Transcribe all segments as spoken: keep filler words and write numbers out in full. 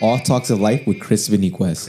All Talks of Life with Chris Beniquez.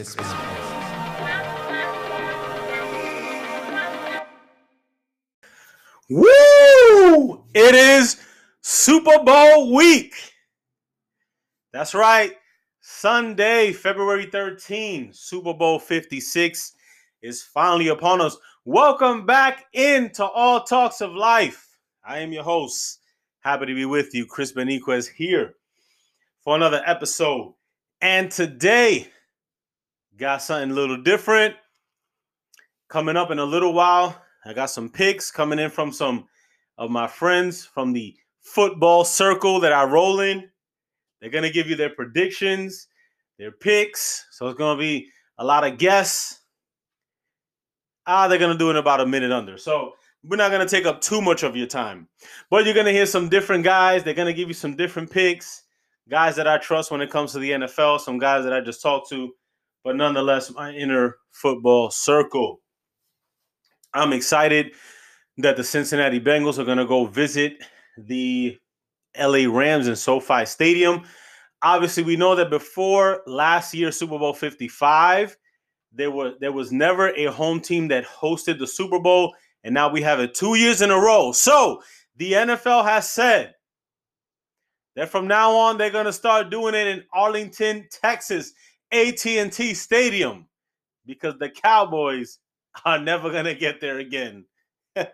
Woo! It is Super Bowl week. That's right. Sunday, February thirteenth, Super Bowl fifty-six is finally upon us. Welcome back into All Talks of Life. I am your host. Happy to be with you, Chris Beniquez, here for another episode. And today, got something a little different coming up in a little while. I got some picks coming in from some of my friends from the football circle that I roll in. They're going to give you their predictions, their picks. So it's going to be a lot of guests. Ah, they're going to do it in about a minute under. So we're not going to take up too much of your time. But you're going to hear some different guys. They're going to give you some different picks. Guys that I trust when it comes to the N F L. Some guys that I just talked to. But nonetheless, my inner football circle. I'm excited that the Cincinnati Bengals are going to go visit the L A Rams in SoFi Stadium. Obviously, we know that before last year's Super Bowl fifty-five, there was, there was never a home team that hosted the Super Bowl, and now we have it two years in a row. So the N F L has said that from now on, they're going to start doing it in Arlington, Texas, A T and T Stadium, because the Cowboys are never going to get there again. All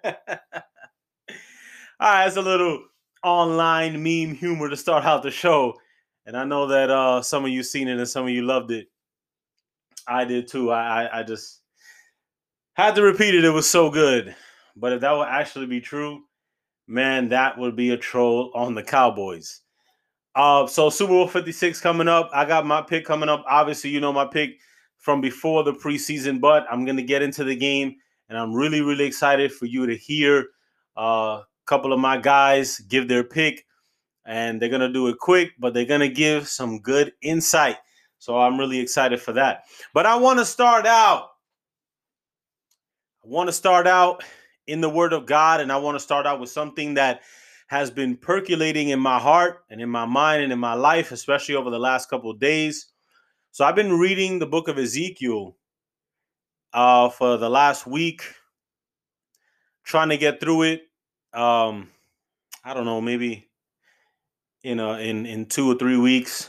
right, that's a little online meme humor to start out the show. And I know that uh, some of you seen it and some of you loved it. I did too. I, I, I just had to repeat it. It was so good. But if that would actually be true, man, that would be a troll on the Cowboys. Uh, so Super Bowl fifty-six coming up. I got my pick coming up. Obviously, you know my pick from before the preseason, but I'm going to get into the game. And I'm really, really excited for you to hear uh, a couple of my guys give their pick. And they're going to do it quick, but they're going to give some good insight. So I'm really excited for that. But I want to start out. I want to start out in the Word of God, and I want to start out with something that has been percolating in my heart and in my mind and in my life, especially over the last couple of days. So I've been reading the book of Ezekiel uh, for the last week, trying to get through it. Um, I don't know, maybe in a, in in two or three weeks.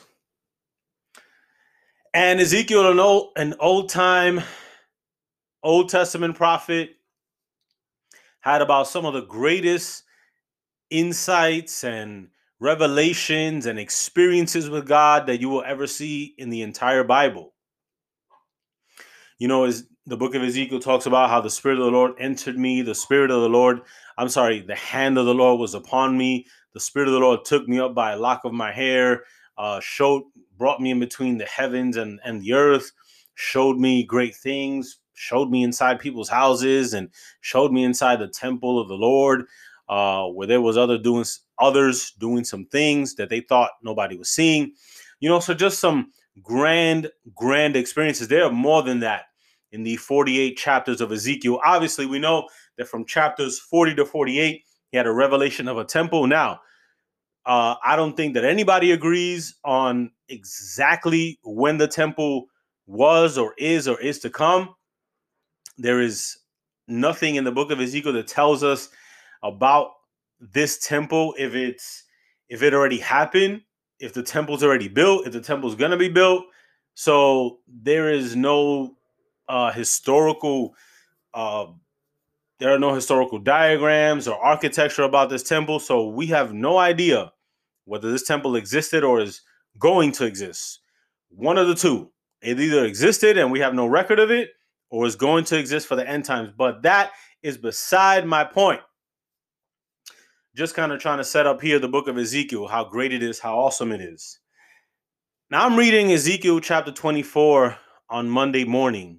And Ezekiel, an old an old time Old Testament prophet, had about some of the greatest insights and revelations and experiences with God that you will ever see in the entire Bible. You know, as the book of Ezekiel talks about how the Spirit of the Lord entered me, the Spirit of the Lord, I'm sorry, the hand of the Lord was upon me. The Spirit of the Lord took me up by a lock of my hair, uh, showed, brought me in between the heavens and, and the earth, showed me great things, showed me inside people's houses, and showed me inside the temple of the Lord, uh, where there was other doing others doing some things that they thought nobody was seeing. You know, so just some grand, grand experiences. There are more than that in the forty-eight chapters of Ezekiel. Obviously, we know that from chapters forty to forty-eight, he had a revelation of a temple. Now, uh, I don't think that anybody agrees on exactly when the temple was or is or is to come. There is nothing in the book of Ezekiel that tells us about this temple, if it's if it already happened, if the temple's already built, if the temple's going to be built. So there is no uh, historical, uh, there are no historical diagrams or architecture about this temple. So we have no idea whether this temple existed or is going to exist. One of the two. It either existed and we have no record of it, or is going to exist for the end times. But that is beside my point. Just kind of trying to set up here the book of Ezekiel, how great it is, how awesome it is. Now I'm reading Ezekiel chapter twenty-four on Monday morning.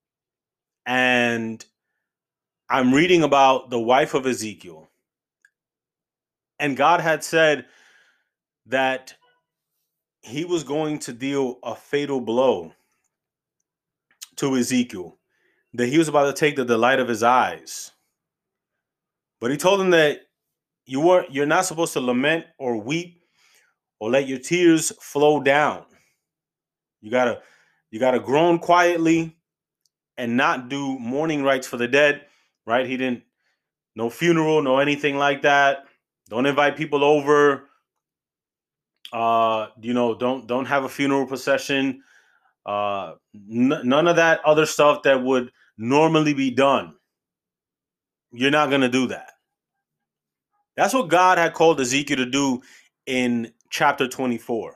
And I'm reading about the wife of Ezekiel. And God had said that he was going to deal a fatal blow to Ezekiel, that he was about to take the delight of his eyes. But he told him that you weren't, you're not supposed to lament or weep or let your tears flow down. You gotta, you gotta groan quietly and not do mourning rites for the dead, right? He didn't, no funeral, no anything like that. Don't invite people over. Uh, you know, don't don't have a funeral procession. Uh, n- none of that other stuff that would normally be done. You're not gonna do that. That's what God had called Ezekiel to do in chapter twenty-four.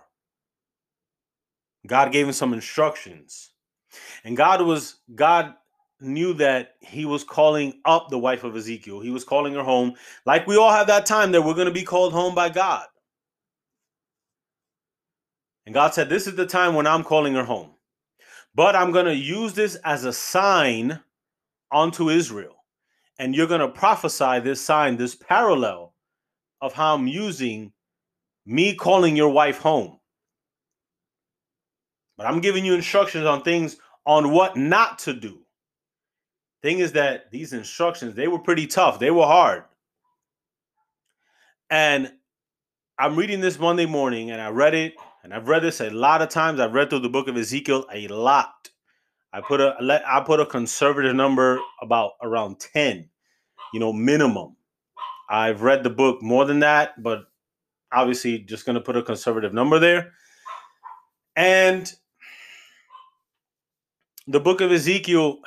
God gave him some instructions. And God was God knew that he was calling up the wife of Ezekiel. He was calling her home. Like we all have that time that we're going to be called home by God. And God said, this is the time when I'm calling her home. But I'm going to use this as a sign onto Israel. And you're going to prophesy this sign, this parallel of how I'm using me calling your wife home. But I'm giving you instructions on things on what not to do. Thing is that these instructions, they were pretty tough. They were hard. And I'm reading this Monday morning, and I read it, and I've read this a lot of times. I've read through the book of Ezekiel a lot. I put a I put a conservative number about around ten, you know, minimum. I've read the book more than that, but obviously just going to put a conservative number there. And the book of Ezekiel,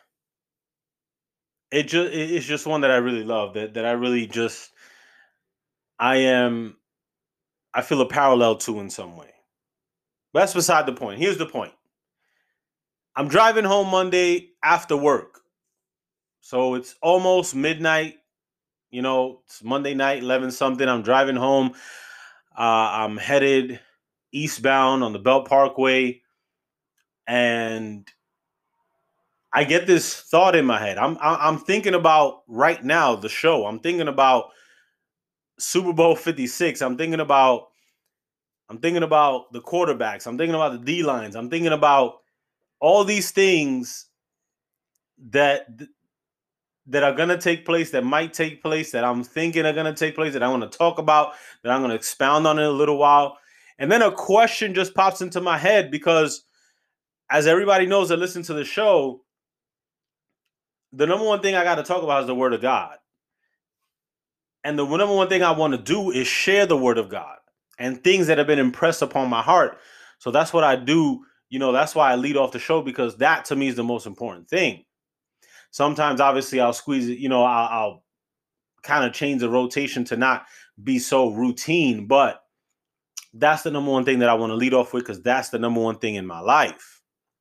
it just it's just one that I really love. That that I really just I am I feel a parallel to in some way. But that's beside the point. Here's the point. I'm driving home Monday after work. So it's almost midnight. You know, it's Monday night, eleven something. I'm driving home. Uh, I'm headed eastbound on the Belt Parkway. And I get this thought in my head. I'm I'm thinking about right now the show. I'm thinking about Super Bowl fifty-six. I'm thinking about I'm thinking about the quarterbacks. I'm thinking about the D lines. I'm thinking about all these things that that are going to take place, that might take place, that I'm thinking are going to take place, that I want to talk about, that I'm going to expound on in a little while. And then a question just pops into my head because, as everybody knows that listen to the show, the number one thing I got to talk about is the Word of God. And the number one thing I want to do is share the Word of God and things that have been impressed upon my heart. So that's what I do. You know, that's why I lead off the show, because that to me is the most important thing. Sometimes, obviously, I'll squeeze it, you know, I'll, I'll kind of change the rotation to not be so routine. But that's the number one thing that I want to lead off with, because that's the number one thing in my life.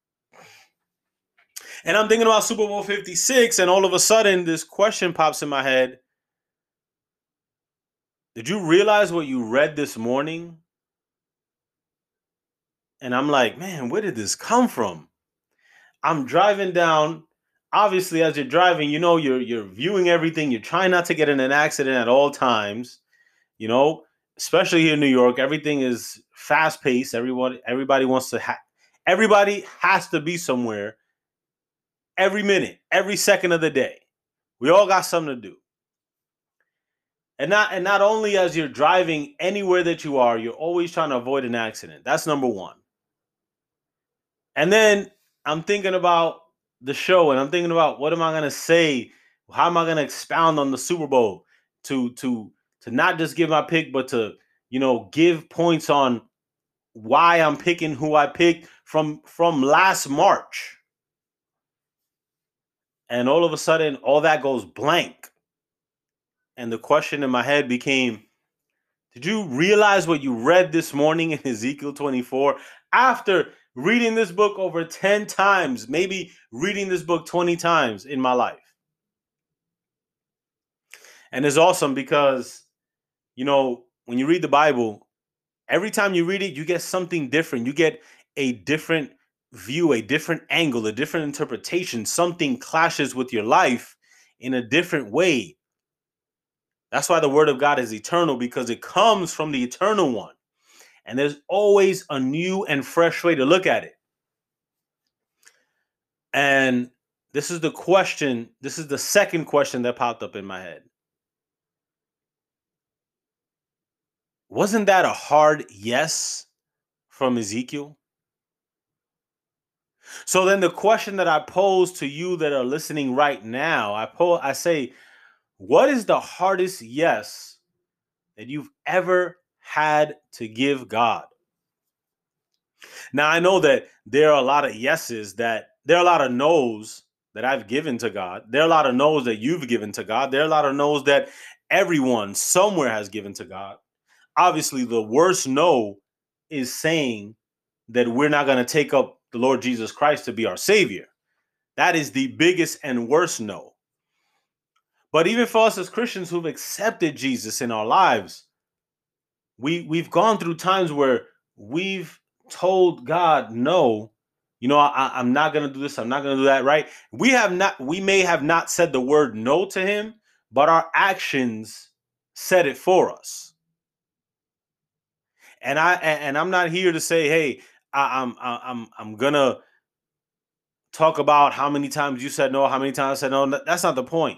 And I'm thinking about Super Bowl fifty-six, and all of a sudden, this question pops in my head. Did you realize what you read this morning? And I'm like, man, where did this come from? I'm driving down. Obviously, as you're driving, you know, you're you're viewing everything. You're trying not to get in an accident at all times. You know, especially here in New York, everything is fast paced. Everyone, everybody wants to ha- everybody has to be somewhere every minute, every second of the day. We all got something to do. And not and not only as you're driving anywhere that you are, you're always trying to avoid an accident. That's number one. And then I'm thinking about the show, and I'm thinking about, what am I going to say? How am I going to expound on the Super Bowl to to to not just give my pick, but to, you know, give points on why I'm picking who I picked from from last March. And all of a sudden, all that goes blank. And the question in my head became, did you realize what you read this morning in Ezekiel twenty-four? After reading this book over ten times, maybe reading this book twenty times in my life. And it's awesome because, you know, when you read the Bible, every time you read it, you get something different. You get a different view, a different angle, a different interpretation. Something clashes with your life in a different way. That's why the Word of God is eternal, because it comes from the Eternal One. And there's always a new and fresh way to look at it. And this is the question. This is the second question that popped up in my head. Wasn't that a hard yes from Ezekiel? So then the question that I pose to you that are listening right now, I pose, I say, what is the hardest yes that you've ever had to give God? Now, I know that there are a lot of yeses that there are a lot of no's that I've given to God. There are a lot of no's that you've given to God. There are a lot of no's that everyone somewhere has given to God. Obviously, the worst no is saying that we're not going to take up the Lord Jesus Christ to be our Savior. That is the biggest and worst no. But even for us as Christians who've accepted Jesus in our lives, we, we've gone through times where we've told God, no, you know, I, I'm not going to do this. I'm not going to do that. Right. We have not, we may have not said the word no to him, but our actions said it for us. And I, and I'm not here to say, hey, I, I'm, I'm, I'm going to talk about how many times you said no, how many times I said no. That's not the point.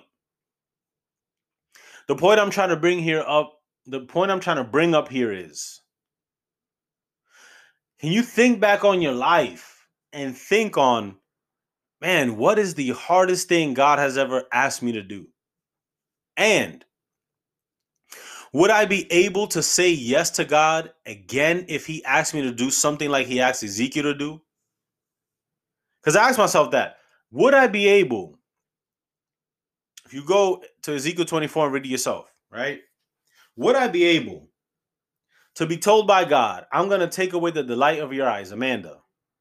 The point I'm trying to bring here up, the point I'm trying to bring up here is, can you think back on your life and think on, man, what is the hardest thing God has ever asked me to do? And would I be able to say yes to God again if he asked me to do something like he asked Ezekiel to do? Because I asked myself that. Would I be able, if you go to Ezekiel twenty-four and read it yourself, right? Would I be able to be told by God, I'm going to take away the delight of your eyes, Amanda,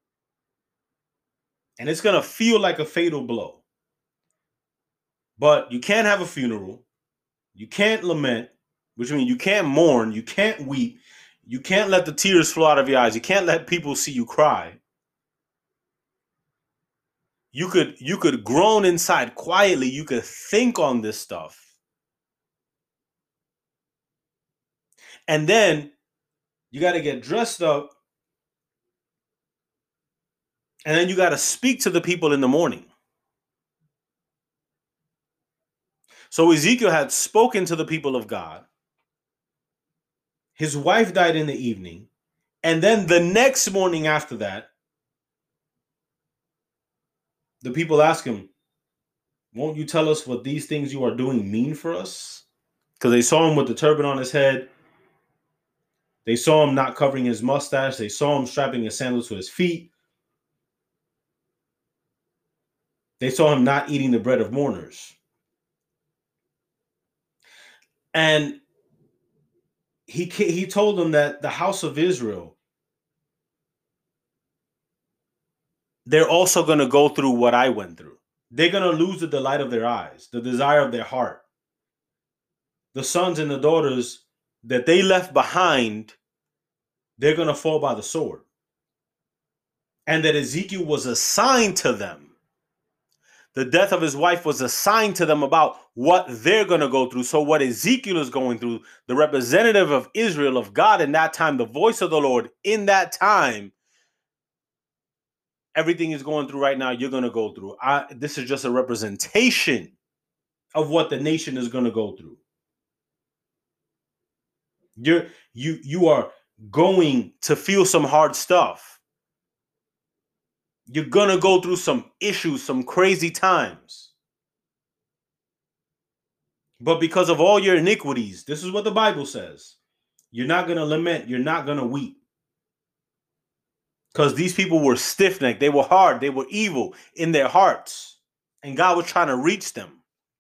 and it's going to feel like a fatal blow. But you can't have a funeral. You can't lament, which means you can't mourn. You can't weep. You can't let the tears flow out of your eyes. You can't let people see you cry. You could, you could groan inside quietly. You could think on this stuff. And then you got to get dressed up. And then you got to speak to the people in the morning. So Ezekiel had spoken to the people of God. His wife died in the evening. And then the next morning after that, the people ask him, won't you tell us what these things you are doing mean for us? Because they saw him with the turban on his head. They saw him not covering his mustache. They saw him strapping his sandals to his feet. They saw him not eating the bread of mourners. And he, he told them that the house of Israel, they're also going to go through what I went through. They're going to lose the delight of their eyes, the desire of their heart. The sons and the daughters that they left behind, they're going to fall by the sword. And that Ezekiel was assigned to them. The death of his wife was assigned to them about what they're going to go through. So what Ezekiel is going through, the representative of Israel, of God in that time, the voice of the Lord in that time, everything is going through right now, you're going to go through. I, this is just a representation of what the nation is going to go through. You're, you, you are going to feel some hard stuff. You're going to go through some issues, some crazy times. But because of all your iniquities, this is what the Bible says. You're not going to lament. You're not going to weep. Because these people were stiff-necked. They were hard. They were evil in their hearts. And God was trying to reach them.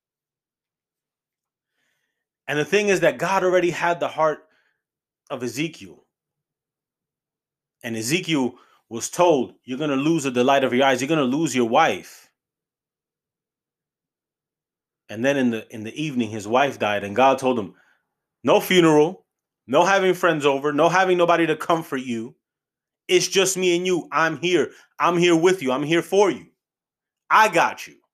And the thing is that God already had the heart of Ezekiel. And Ezekiel was told, you're going to lose the delight of your eyes. You're going to lose your wife. And then in the in the evening, his wife died. And God told him, no funeral, no having friends over, no having nobody to comfort you. It's just me and you. I'm here. I'm here with you. I'm here for you. I got you.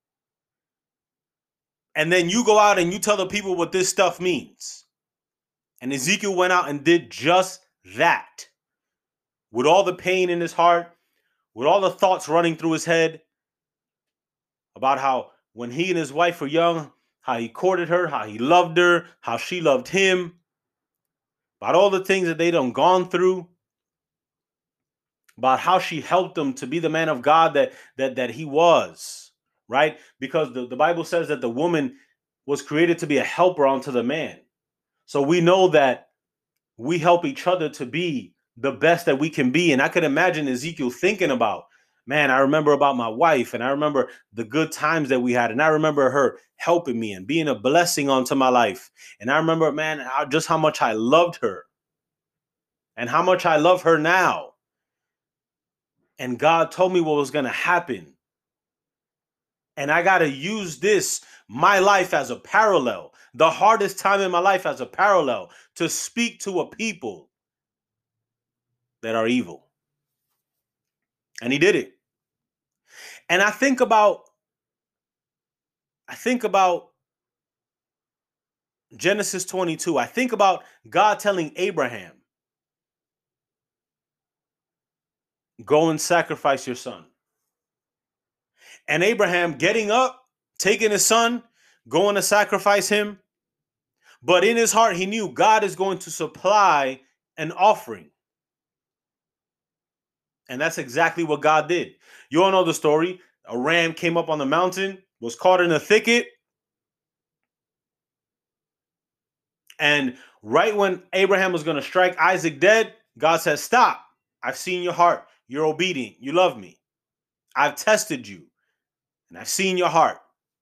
And then you go out and you tell the people what this stuff means. And Ezekiel went out and did just that. With all the pain in his heart, with all the thoughts running through his head about how when he and his wife were young, how he courted her, how he loved her, how she loved him, about all the things that they done gone through. about how she helped him to be the man of God that that that he was, right? Because the, the Bible says that the woman was created to be a helper unto the man. So we know that we help each other to be the best that we can be. And I could imagine Ezekiel thinking about, man, I remember about my wife, and I remember the good times that we had, and I remember her helping me and being a blessing onto my life. And I remember, man, how, just how much I loved her and how much I love her now. And God told me what was going to happen. And I got to use this, my life, as a parallel, the hardest time in my life as a parallel, to speak to a people that are evil. And he did it. And I think about, I think about Genesis twenty-two. I think about God telling Abraham, go and sacrifice your son. And Abraham getting up, taking his son, going to sacrifice him. But in his heart, he knew God is going to supply an offering. And that's exactly what God did. You all know the story. A ram came up on the mountain, was caught in a thicket. And right when Abraham was going to strike Isaac dead, God says, stop. I've seen your heart. You're obedient. You love me. I've tested you. And I've seen your heart.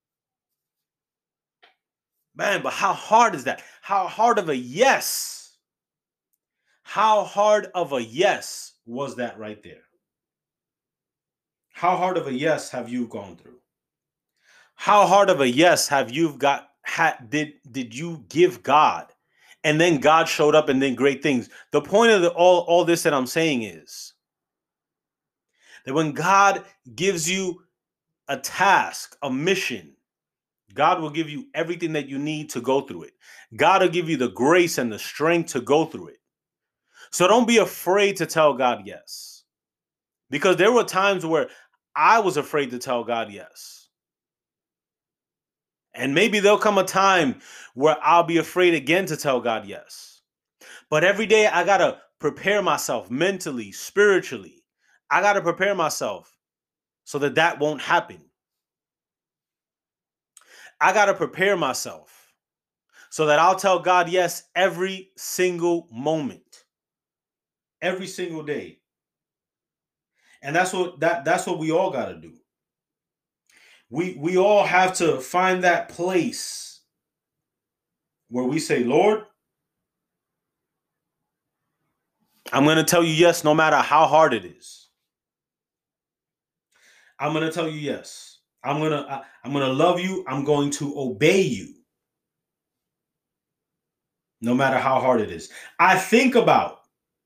Man, but how hard is that? How hard of a yes? How hard of a yes was that right there? How hard of a yes have you gone through? How hard of a yes have you got had did did you give God? And then God showed up and did great things. The point of the, all, all this that I'm saying is that when God gives you a task, a mission, God will give you everything that you need to go through it. God will give you the grace and the strength to go through it. So don't be afraid to tell God yes. Because there were times where I was afraid to tell God yes. And maybe there'll come a time where I'll be afraid again to tell God yes. But every day I got to prepare myself mentally, spiritually. I got to prepare myself so that that won't happen. I got to prepare myself so that I'll tell God yes every single moment, every single day. And that's what that that's what we all got to do. We we all have to find that place where we say, Lord, I'm going to tell you yes no matter how hard it is. I'm going to tell you yes. I'm going to I'm going to love you. I'm going to obey you. No matter how hard it is. I think about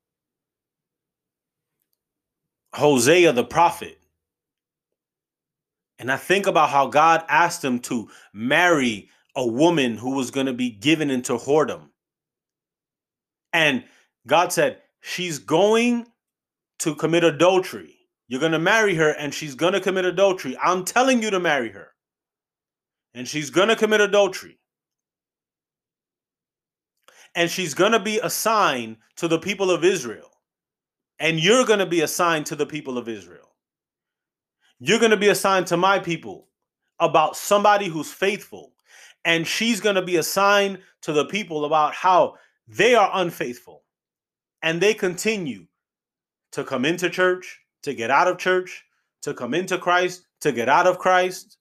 Hosea the prophet. And I think about how God asked him to marry a woman who was going to be given into whoredom. And God said, she's going to commit adultery. You're going to marry her and she's going to commit adultery. I'm telling you to marry her. And she's going to commit adultery. And she's going to be assigned to the people of Israel. And you're going to be assigned to the people of Israel. You're going to be assigned to my people about somebody who's faithful. And she's going to be assigned to the people about how they are unfaithful. And they continue to come into church, to get out of church, to come into Christ, to get out of Christ.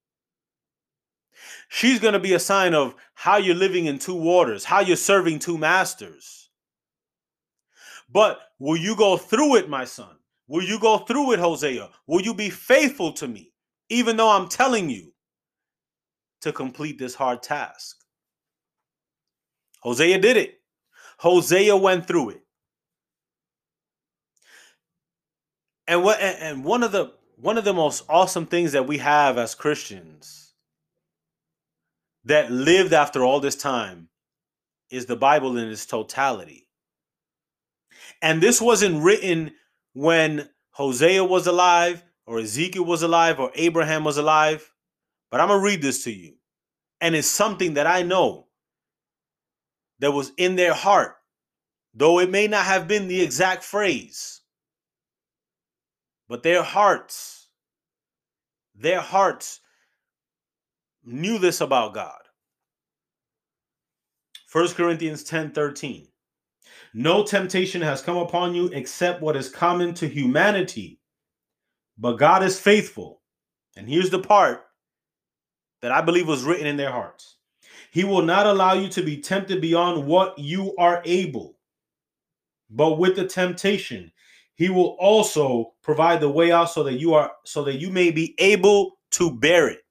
She's going to be a sign of how you're living in two waters, how you're serving two masters. But will you go through it, my son? Will you go through it, Hosea? Will you be faithful to me, even though I'm telling you to complete this hard task? Hosea did it. Hosea went through it. And what and one of the one of the most awesome things that we have as Christians that lived after all this time is the Bible in its totality. And this wasn't written when Hosea was alive or Ezekiel was alive or Abraham was alive. But I'm going to read this to you. And it's something that I know that was in their heart, though it may not have been the exact phrase. But their hearts, their hearts knew this about God. First Corinthians ten thirteen. No temptation has come upon you except what is common to humanity. But God is faithful. And here's the part that I believe was written in their hearts. He will not allow you to be tempted beyond what you are able. But with the temptation, he will also provide the way out so that you are so that you may be able to bear it.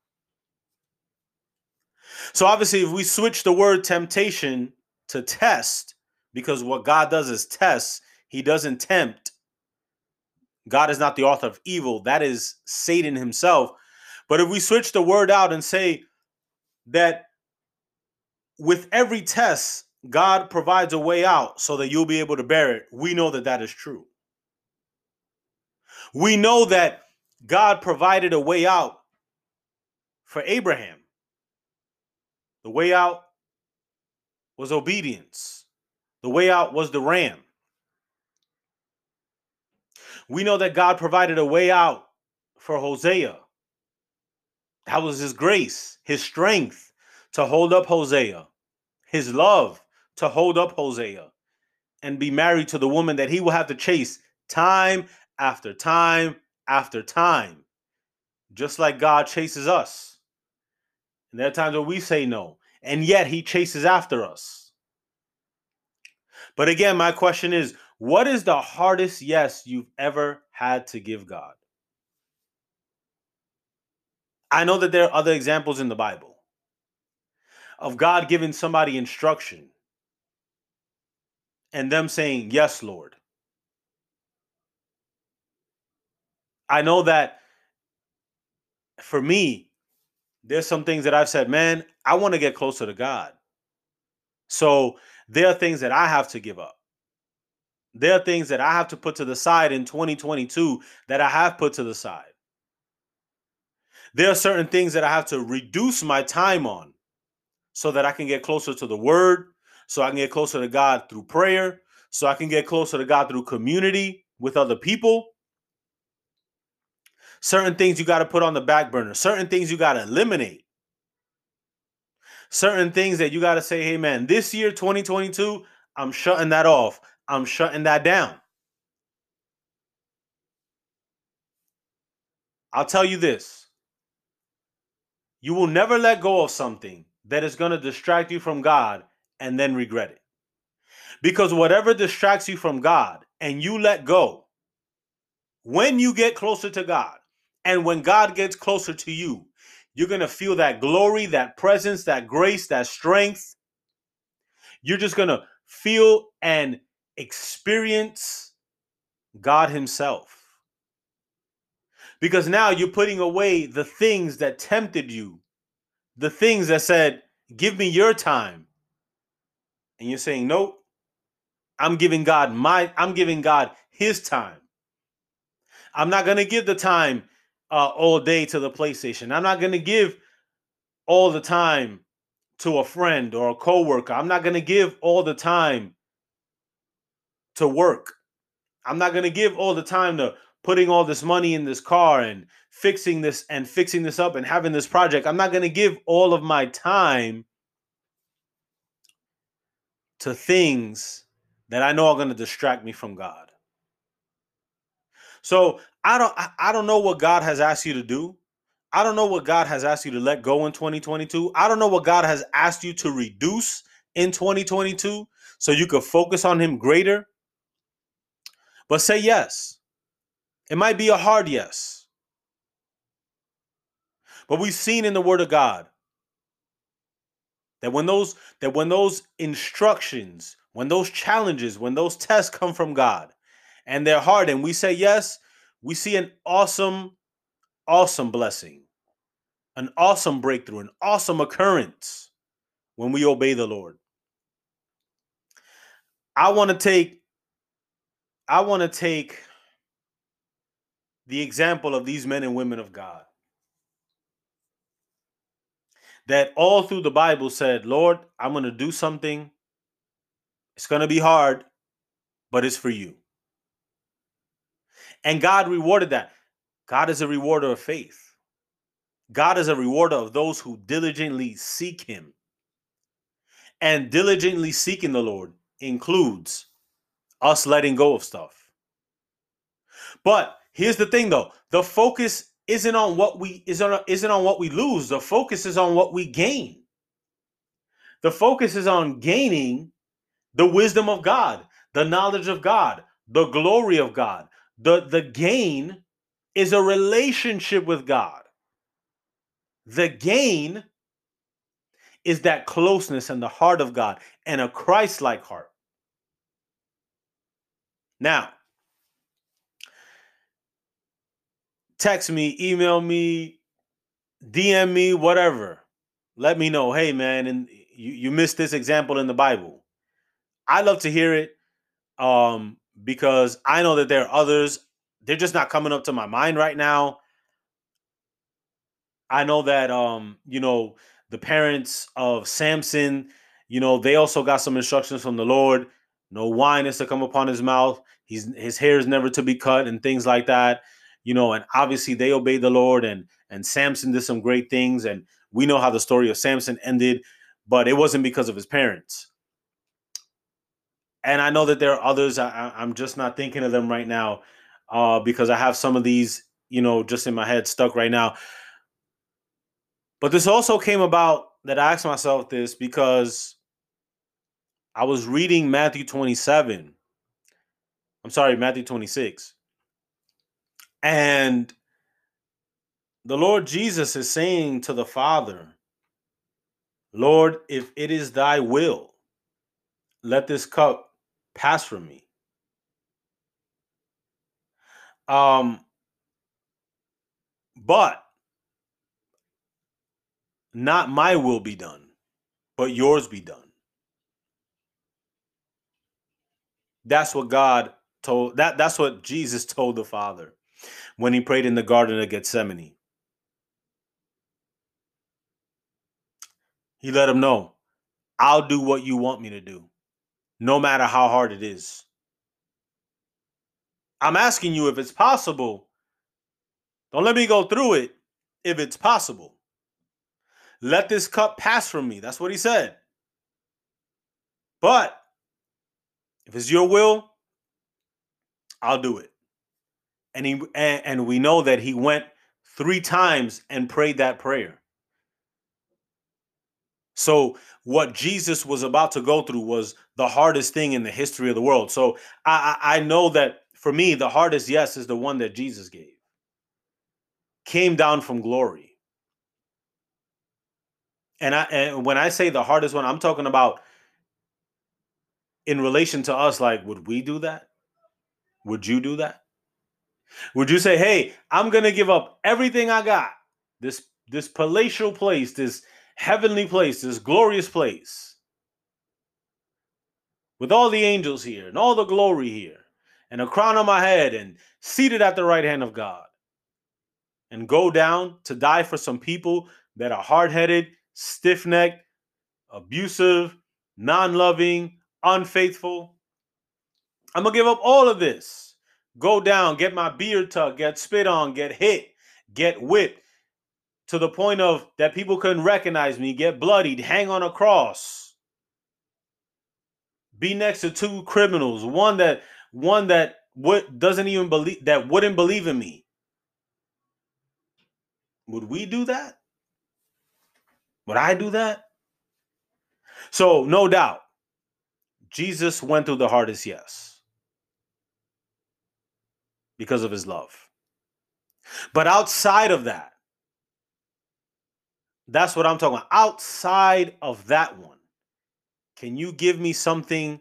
So obviously, if we switch the word temptation to test, because what God does is test, he doesn't tempt. God is not the author of evil. That is Satan himself. But if we switch the word out and say that with every test, God provides a way out so that you'll be able to bear it, we know that that is true. We know that God provided a way out for Abraham. The way out was obedience. The way out was the ram. We know that God provided a way out for Hosea. That was his grace, his strength to hold up Hosea, his love to hold up Hosea and be married to the woman that he will have to chase time after time after time, just like God chases us. And there are times where we say no, and yet he chases after us. But again, my question is, what is the hardest yes you've ever had to give God? I know that there are other examples in the Bible of God giving somebody instruction and them saying, yes, Lord. I know that for me, there's some things that I've said, man, I want to get closer to God. So there are things that I have to give up. There are things that I have to put to the side in twenty twenty-two that I have put to the side. There are certain things that I have to reduce my time on so that I can get closer to the word, so I can get closer to God through prayer, so I can get closer to God through community with other people. Certain things you got to put on the back burner. Certain things you got to eliminate. Certain things that you got to say, hey, man, this year, twenty twenty-two, I'm shutting that off. I'm shutting that down. I'll tell you this. You will never let go of something that is going to distract you from God and then regret it. Because whatever distracts you from God and you let go, when you get closer to God and when God gets closer to you, you're going to feel that glory, that presence, that grace, that strength. You're just going to feel and experience God himself. Because now you're putting away the things that tempted you, the things that said, give me your time. And you're saying, nope, I'm giving God my, I'm giving God his time. I'm not going to give the time uh, all day to the PlayStation. I'm not going to give all the time to a friend or a coworker. I'm not going to give all the time to work. I'm not going to give all the time to putting all this money in this car and fixing this and fixing this up and having this project. I'm not going to give all of my time to things that I know are going to distract me from God. So I don't, I, I don't know what God has asked you to do. I don't know what God has asked you to let go in twenty twenty-two. I don't know what God has asked you to reduce in twenty twenty-two so you could focus on him greater. But say yes. It might be a hard yes. But we've seen in the Word of God that when those that when those instructions, when those challenges, when those tests come from God and they're hard and we say yes, we see an awesome, awesome blessing, an awesome breakthrough, an awesome occurrence when we obey the Lord. I want to take I want to take the example of these men and women of God that all through the Bible said, Lord, I'm going to do something. It's going to be hard, but it's for you. And God rewarded that. God is a rewarder of faith. God is a rewarder of those who diligently seek him. And diligently seeking the Lord includes us letting go of stuff. But here's the thing though, the focus isn't on what we isn't on, isn't on what we lose. The focus is on what we gain. The focus is on gaining the wisdom of God, the knowledge of God, the glory of God. The, the gain is a relationship with God. The gain is that closeness and the heart of God and a Christ-like heart. Now, text me, email me, D M me, whatever. Let me know, hey man, and you, you missed this example in the Bible. I love to hear it um, because I know that there are others. They're just not coming up to my mind right now. I know that, um, you know, the parents of Samson, you know, they also got some instructions from the Lord. No wine is to come upon his mouth. He's, his hair is never to be cut and things like that. You know, and obviously they obeyed the Lord, and, and Samson did some great things. And we know how the story of Samson ended, but it wasn't because of his parents. And I know that there are others. I, I'm just not thinking of them right now uh, because I have some of these, you know, just in my head stuck right now. But this also came about that I asked myself this because I was reading Matthew twenty-seven. I'm sorry, Matthew twenty-six. And the Lord Jesus is saying to the Father, Lord, if it is thy will, let this cup pass from me. Um, but not my will be done, but yours be done. That's what God told, that, that's what Jesus told the Father when he prayed in the Garden of Gethsemane. He let him know, I'll do what you want me to do, no matter how hard it is. I'm asking you if it's possible. Don't let me go through it if it's possible. Let this cup pass from me. That's what he said. But if it's your will, I'll do it. And he and, and we know that he went three times and prayed that prayer. So what Jesus was about to go through was the hardest thing in the history of the world. So I, I know that for me, the hardest yes is the one that Jesus gave. Came down from glory. And I and when I say the hardest one, I'm talking about in relation to us, like, would we do that? Would you do that? Would you say, hey, I'm going to give up everything I got, this, this palatial place, this heavenly place, this glorious place, with all the angels here and all the glory here and a crown on my head and seated at the right hand of God, and go down to die for some people that are hard-headed, stiff-necked, abusive, non-loving, unfaithful? I'm going to give up all of this. Go down, get my beard tucked, get spit on, get hit, get whipped to the point of that people couldn't recognize me, get bloodied, hang on a cross, be next to two criminals, one that one that what doesn't even believe, that wouldn't believe in me. Would we do that? Would I do that? So no doubt, Jesus went through the hardest yes because of his love. But outside of that, that's what I'm talking about. Outside of that one, can you give me something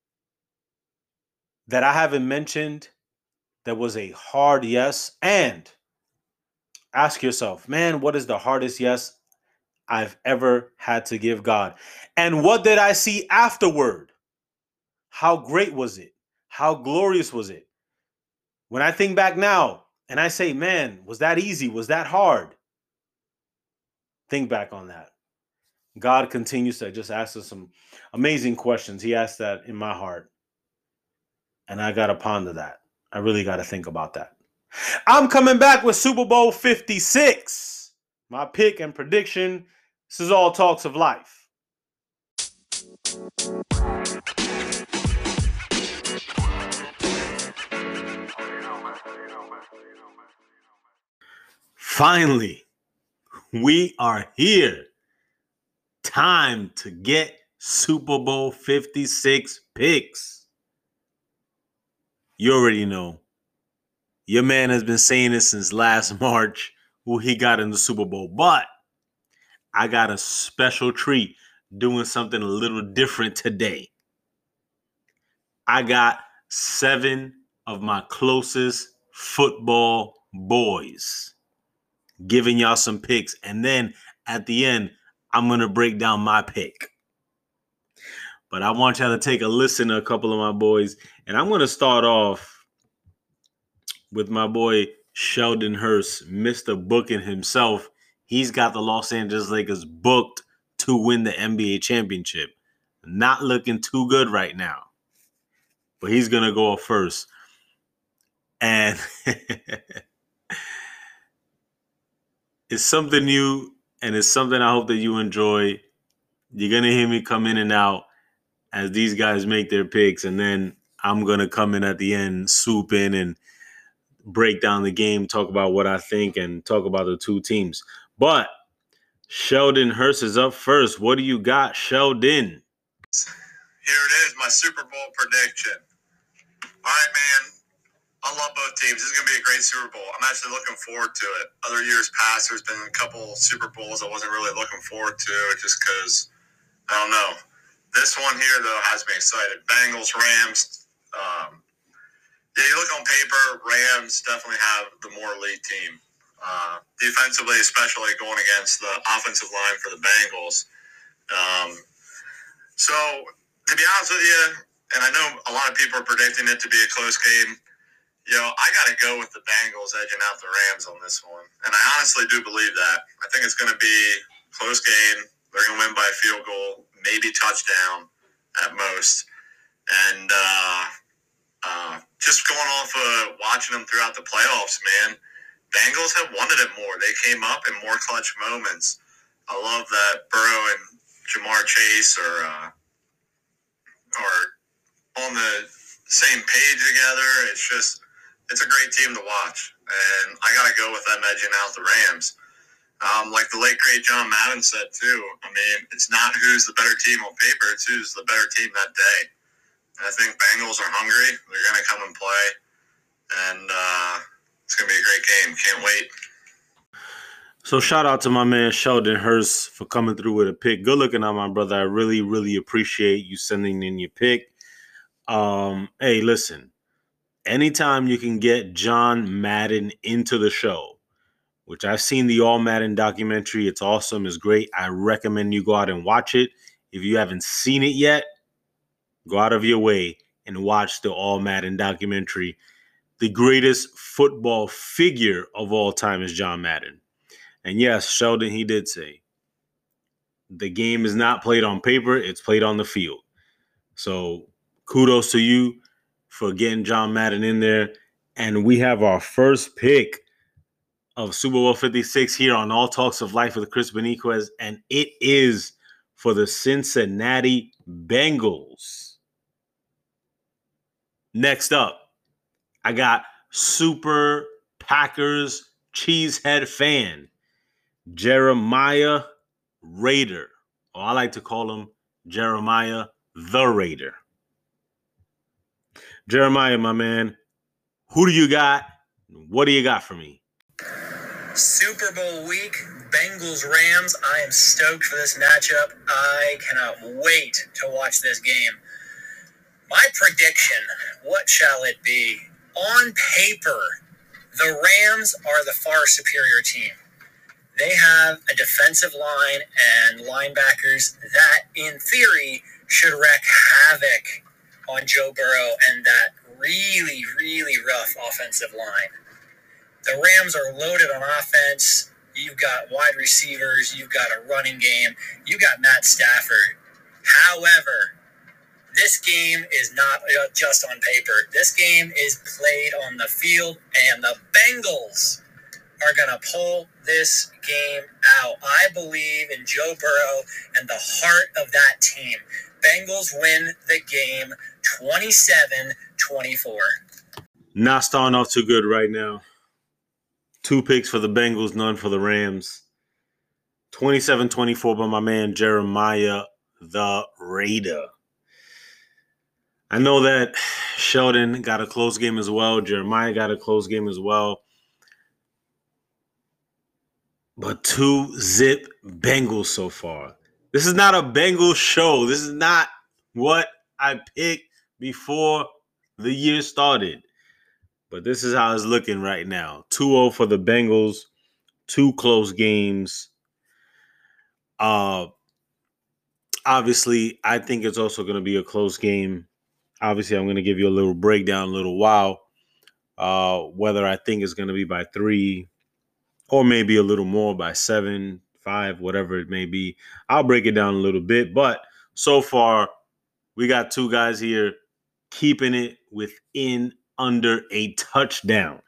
that I haven't mentioned that was a hard yes? And ask yourself, man, what is the hardest yes I've ever had to give God? And what did I see afterward? How great was it? How glorious was it? When I think back now and I say, man, was that easy? Was that hard? Think back on that. God continues to just ask us some amazing questions. He asked that in my heart. And I got to ponder that. I really got to think about that. I'm coming back with Super Bowl fifty-six. My pick and prediction. This is all Talks of Life. Finally, we are here. Time to get Super Bowl fifty-six picks. You already know. Your man has been saying this since last March, who he got in the Super Bowl. But I got a special treat doing something a little different today. I got seven of my closest football boys giving y'all some picks. And then at the end, I'm going to break down my pick. But I want y'all to take a listen to a couple of my boys. And I'm going to start off with my boy Sheldon Hurst, Mister Booking himself. He's got the Los Angeles Lakers booked to win the N B A championship. Not looking too good right now. But he's going to go up first. And it's something new, and it's something I hope that you enjoy. You're going to hear me come in and out as these guys make their picks, and then I'm going to come in at the end, swoop in, and break down the game, talk about what I think, and talk about the two teams. But Sheldon Hurst is up first. What do you got, Sheldon? Here it is, my Super Bowl prediction. All right, man. I love both teams. This is going to be a great Super Bowl. I'm actually looking forward to it. Other years past, there's been a couple Super Bowls I wasn't really looking forward to just because, I don't know. This one here, though, has me excited. Bengals, Rams. Um, yeah, you look on paper, Rams definitely have the more elite team. Uh, defensively, especially going against the offensive line for the Bengals. Um, so, to be honest with you, and I know a lot of people are predicting it to be a close game, you know, I got to go with the Bengals edging out the Rams on this one. And I honestly do believe that. I think it's going to be a close game. They're going to win by a field goal, maybe touchdown at most. And uh, uh, just going off of watching them throughout the playoffs, man, Bengals have wanted it more. They came up in more clutch moments. I love that Burrow and Jamar Chase are, uh, are on the same page together. It's just... It's a great team to watch, and I got to go with them edging out the Rams. Um, like the late, great John Madden said, too, I mean, it's not who's the better team on paper, it's who's the better team that day. And I think Bengals are hungry. They're going to come and play, and uh, it's going to be a great game. Can't wait. So shout out to my man Sheldon Hurst for coming through with a pick. Good looking out, my brother. I really, really appreciate you sending in your pick. Um, hey, listen. Anytime you can get John Madden into the show, which I've seen the All Madden documentary. It's awesome. It's great. I recommend you go out and watch it. If you haven't seen it yet, go out of your way and watch the All Madden documentary. The greatest football figure of all time is John Madden. And yes, Sheldon, he did say, the game is not played on paper. It's played on the field. So kudos to you for getting John Madden in there. And we have our first pick of Super Bowl fifty-six here on All Talks of Life with Chris Beniquez. And it is for the Cincinnati Bengals. Next up, I got Super Packers Cheesehead fan, Jeremiah Raider. Or I like to call him Jeremiah the Raider. Jeremiah, my man, who do you got? What do you got for me? Super Bowl week, Bengals Rams. I am stoked for this matchup. I cannot wait to watch this game. My prediction, what shall it be? On paper, the Rams are the far superior team. They have a defensive line and linebackers that, in theory, should wreak havoc on Joe Burrow and that really, really rough offensive line. The Rams are loaded on offense. You've got wide receivers. You've got a running game. You've got Matt Stafford. However, This game is not just on paper. This game is played on the field, and the Bengals are going to pull this game out. I believe in Joe Burrow and the heart of that team. Bengals win the game twenty-seven twenty-four. Not starting off too good right now. Two picks for the Bengals, none for the Rams. twenty-seven twenty-four by my man Jeremiah the Raider. I know that Sheldon got a close game as well. Jeremiah got a close game as well. But two zip Bengals so far. This is not a Bengals show. This is not what I picked before the year started. But this is how it's looking right now. two oh for the Bengals. Two close games. Uh, obviously, I think it's also going to be a close game. Obviously, I'm going to give you a little breakdown in a little while. Uh, whether I think it's going to be by three or maybe a little more by seven, five, whatever it may be. I'll break it down a little bit. But so far, we got two guys here keeping it within under a touchdown.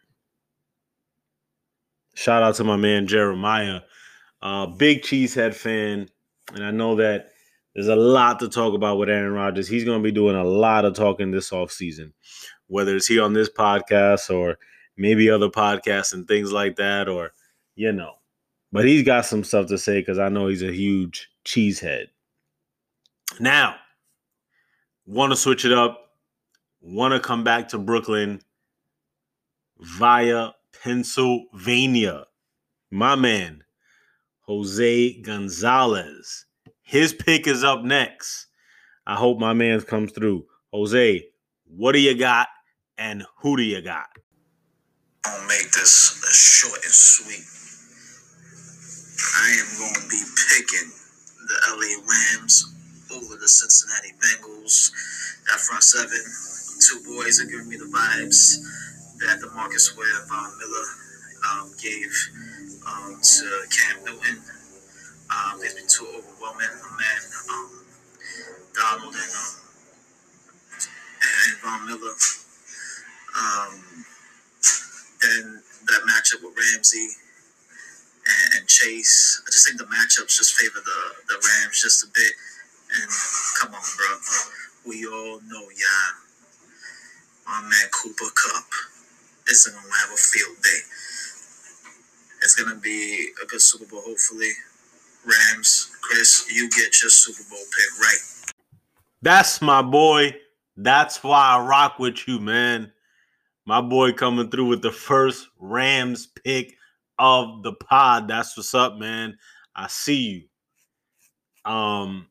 Shout out to my man Jeremiah. Uh, big Cheesehead fan. And I know that there's a lot to talk about with Aaron Rodgers. He's going to be doing a lot of talking this offseason, whether it's here on this podcast or maybe other podcasts and things like that, or, you know. But he's got some stuff to say because I know he's a huge cheesehead. Now, want to switch it up. Want to come back to Brooklyn via Pennsylvania. My man, Jose Gonzalez. His pick is up next. I hope my man comes through. Jose, what do you got and who do you got? I'll make this short and sweet. I am going to be picking the L A Rams over the Cincinnati Bengals. That front seven, two boys are giving me the vibes that DeMarcus Ware, Von Miller um, gave um, to Cam Newton. Um, they've been too overwhelming. Man, um, Donald and, um, and Von Miller. Um, then that matchup with Ramsey and, and Chase. I just think the matchups just favor the, the Rams just a bit. And come on, bro. We all know, yeah, my man Cooper Kupp isn't going to have a field day. It's going to be a good Super Bowl, hopefully. Rams, Chris, you get your Super Bowl pick right. That's my boy. That's why I rock with you, man. My boy coming through with the first Rams pick of the pod. That's what's up, man. I see you. Um,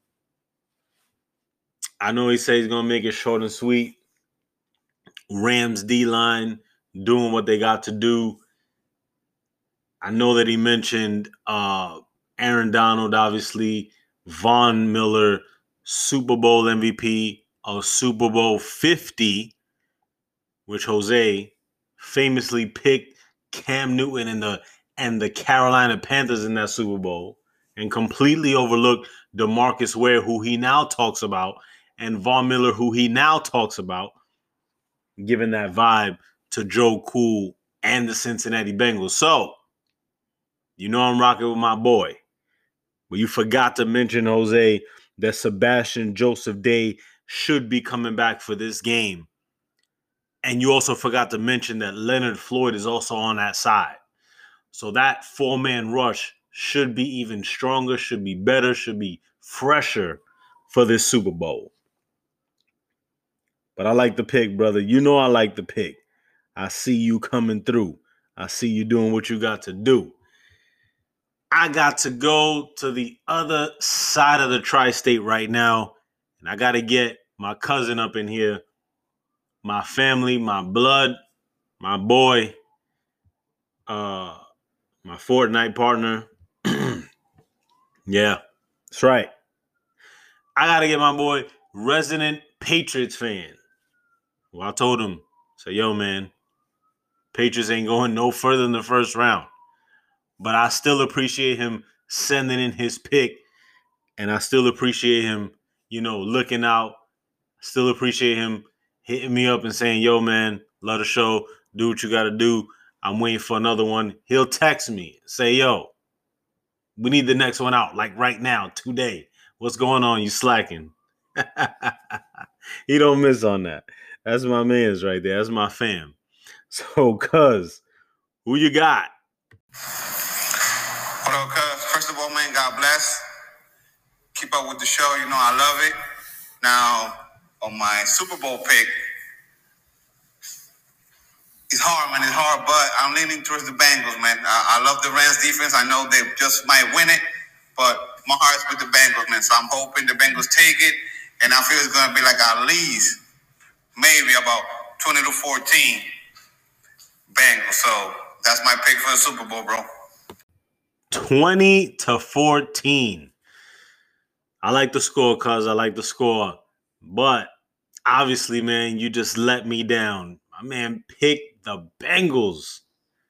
I know he says he's going to make it short and sweet. Rams D-line doing what they got to do. I know that he mentioned uh, Aaron Donald, obviously, Von Miller, Super Bowl M V P of Super Bowl fifty, which Jose famously picked Cam Newton and the and the Carolina Panthers in that Super Bowl and completely overlooked DeMarcus Ware, who he now talks about, and Von Miller, who he now talks about, giving that vibe to Joe Cool and the Cincinnati Bengals. So, you know I'm rocking with my boy. But you forgot to mention, Jose, that Sebastian Joseph Day should be coming back for this game. And you also forgot to mention that Leonard Floyd is also on that side. So that four-man rush should be even stronger, should be better, should be fresher for this Super Bowl. But I like the pick, brother. You know I like the pick. I see you coming through. I see you doing what you got to do. I got to go to the other side of the tri-state right now, and I got to get my cousin up in here, my family, my blood, my boy, uh, my Fortnite partner. Yeah, that's right. I got to get my boy, resident Patriots fan. Well, I told him, say, yo, man, Patriots ain't going no further than the first round. But I still appreciate him sending in his pick. And I still appreciate him, you know, looking out, Still appreciate him hitting me up and saying, yo, man, love the show. Do what you got to do. I'm waiting for another one. He'll text me, say, yo, we need the next one out, like right now, today. What's going on? You slacking? He don't miss on that. That's my man's right there. That's my fam. So, cuz, who you got? What up, cuz? First of all, man, God bless. Keep up with the show. You know I love it. Now, on my Super Bowl pick, it's hard, man. It's hard, but I'm leaning towards the Bengals, man. I, I love the Rams defense. I know they just might win it, but my heart's with the Bengals, man. So I'm hoping the Bengals take it, and I feel it's going to be like at least maybe about twenty to fourteen Bengals. So that's my pick for the Super Bowl, bro. twenty to fourteen. I like the score, cuz I like the score. But obviously, man, you just let me down. My man picked the Bengals.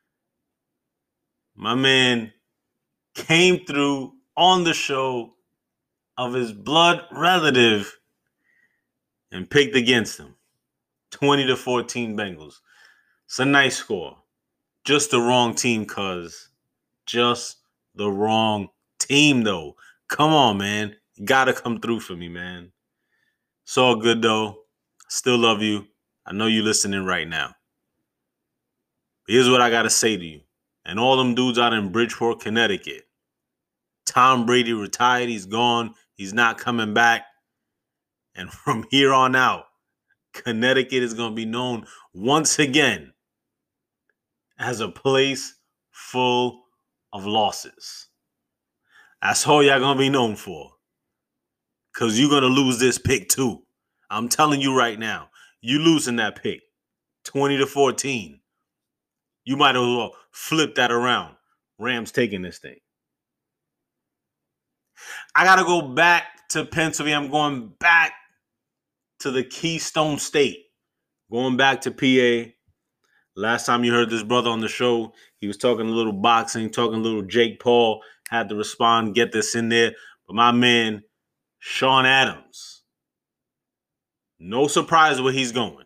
My man came through on the show of his blood relative and picked against him. twenty to fourteen Bengals. It's a nice score. Just the wrong team, cuz. Just the wrong team, though. Come on, man. You gotta come through for me, man. It's all good, though. Still love you. I know you listening right now. Here's what I gotta say to you. And all them dudes out in Bridgeport, Connecticut. Tom Brady retired. He's gone. He's not coming back. And from here on out, Connecticut is going to be known once again as a place full of losses. That's all y'all going to be known for. Because you're going to lose this pick too. I'm telling you right now, you losing that pick. twenty to fourteen. You might as well flip that around. Rams taking this thing. I got to go back to Pennsylvania. I'm going back to the Keystone State. Going back to P A. Last time you heard this brother on the show, he was talking a little boxing, talking a little Jake Paul. Had to respond, get this in there. But my man, Sean Adams, no surprise where he's going.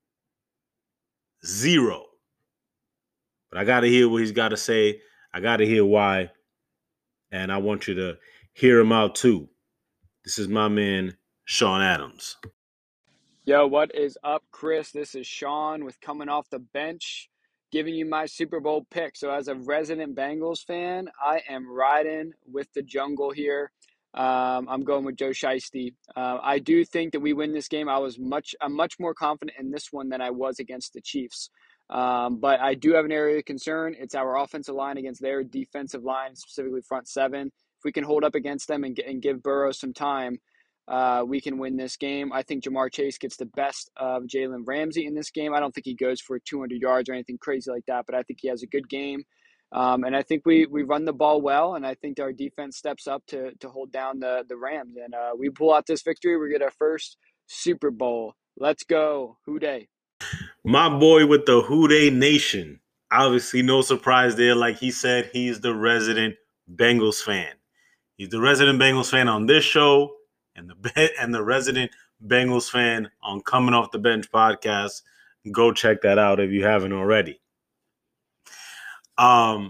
Zero. But I got to hear what he's got to say. I got to hear why. And I want you to hear him out too. This is my man, Sean Adams. Yo, what is up, Chris? This is Sean with Coming Off the Bench, giving you my Super Bowl pick. So as a resident Bengals fan, I am riding with the jungle here. Um, I'm going with Joe Shiesty. Uh, I do think that we win this game. I was much, I'm much more confident in this one than I was against the Chiefs. Um, but I do have an area of concern. It's our offensive line against their defensive line, specifically front seven. If we can hold up against them and, and give Burrow some time, Uh, we can win this game. I think Jamar Chase gets the best of Jalen Ramsey in this game. I don't think he goes for two hundred yards or anything crazy like that, but I think he has a good game. Um, and I think we, we run the ball well, and I think our defense steps up to to hold down the, the Rams. And uh, we pull out this victory. We get our first Super Bowl. Let's go. Houday. My boy with the Houday Nation. Obviously, no surprise there. Like he said, he's the resident Bengals fan. He's the resident Bengals fan on this show. And the and the resident Bengals fan on Coming Off the Bench podcast. Go check that out if you haven't already. Um,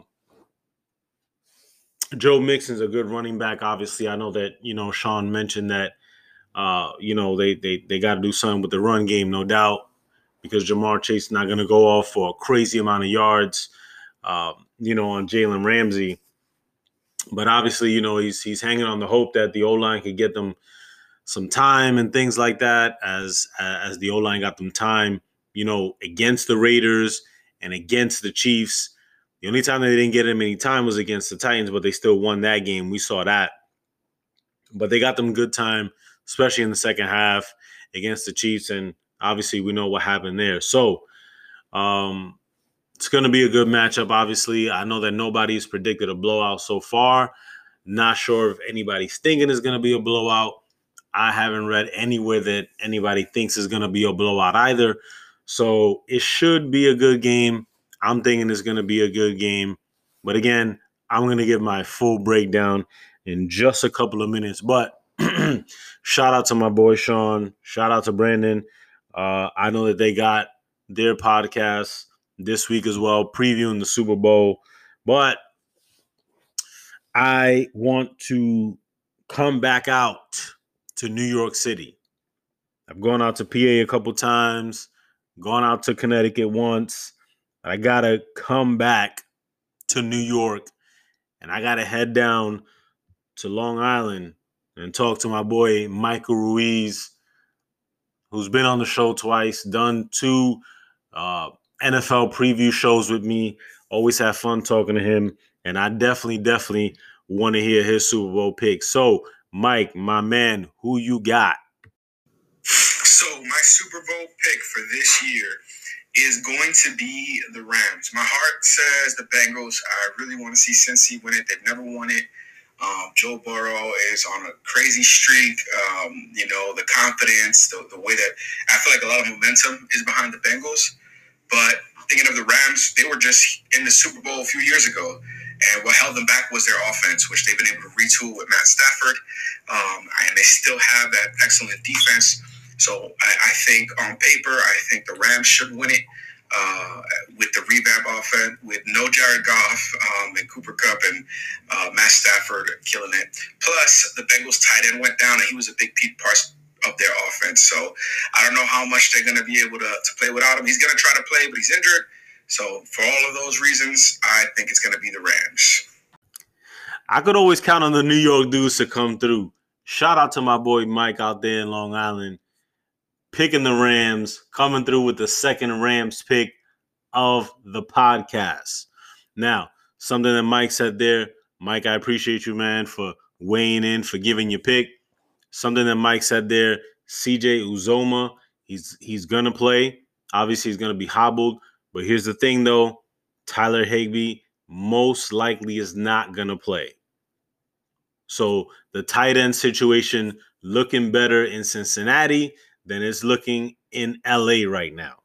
Joe Mixon's a good running back. Obviously, I know that, you know, Sean mentioned that, uh, you know, they they they got to do something with the run game, no doubt, because Jamar Chase is not going to go off for a crazy amount of yards, uh, you know, on Jalen Ramsey. But obviously, you know, he's he's hanging on the hope that the O-line could get them some time and things like that, as as the O-line got them time, you know, against the Raiders and against the Chiefs. The only time that they didn't get him any time was against the Titans, but they still won that game. We saw that. But they got them good time, especially in the second half against the Chiefs, and obviously we know what happened there. So um, it's going to be a good matchup, obviously. I know that nobody's predicted a blowout so far. Not sure if anybody's thinking it's going to be a blowout. I haven't read anywhere that anybody thinks is going to be a blowout either. So it should be a good game. I'm thinking it's going to be a good game. But again, I'm going to give my full breakdown in just a couple of minutes. But shout out to my boy Sean. Shout out to Brandon. Uh, I know that they got their podcast this week as well, previewing the Super Bowl. But I want to come back out to New York City. I've gone out to P A a couple times, gone out to Connecticut once. I got to come back to New York, and I got to head down to Long Island and talk to my boy Michael Ruiz, who's been on the show twice, done two uh, N F L preview shows with me. Always have fun talking to him, and I definitely, definitely want to hear his Super Bowl pick. So, Mike, my man, who you got? So, my Super Bowl pick for this year is going to be the Rams. My heart says the Bengals. I really want to see Cincy win it. They've never won it. Um, Joe Burrow is on a crazy streak. Um, you know, the confidence, the, the way that I feel like a lot of momentum is behind the Bengals. But thinking of the Rams, they were just in the Super Bowl a few years ago. And what held them back was their offense, which they've been able to retool with Matt Stafford. Um, and they still have that excellent defense. So I, I think on paper, I think the Rams should win it. Uh, with the revamp offense, with no Jared Goff um, and Cooper Kupp and uh, Matt Stafford killing it. Plus, the Bengals tight end went down, and he was a big part of their offense. So I don't know how much they're going to be able to, to play without him. He's going to try to play, but he's injured. So for all of those reasons, I think it's going to be the Rams. I could always count on the New York dudes to come through. Shout out to my boy Mike out there in Long Island, picking the Rams, coming through with the second Rams pick of the podcast. Now, something that Mike said there, Mike, I appreciate you, man, for weighing in, for giving your pick. Something that Mike said there, C J Uzomah, he's he's going to play. Obviously, he's going to be hobbled. But here's the thing, though. Tyler Higbee most likely is not going to play. So the tight end situation looking better in Cincinnati than it's looking in L A right now.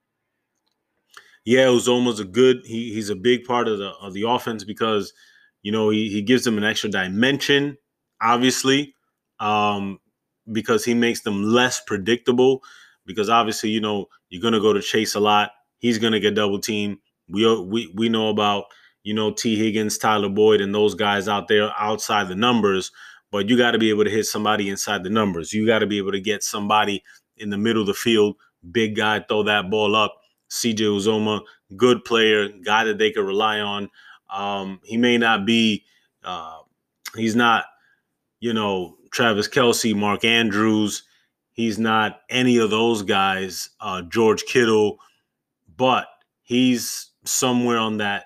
Yeah, Uzomah's a good, he, he's a big part of the of the offense because, you know, he, he gives them an extra dimension, obviously, um, because he makes them less predictable. Because obviously, you know, you're going to go to Chase a lot. He's going to get double teamed. We, we, we know about, you know, T. Higgins, Tyler Boyd, and those guys out there outside the numbers. But you got to be able to hit somebody inside the numbers. You got to be able to get somebody in the middle of the field, big guy, throw that ball up. C J Uzomah, good player, guy that they could rely on. Um, he may not be, uh, he's not, you know, Travis Kelce, Mark Andrews. He's not any of those guys, uh, George Kittle, but he's somewhere on that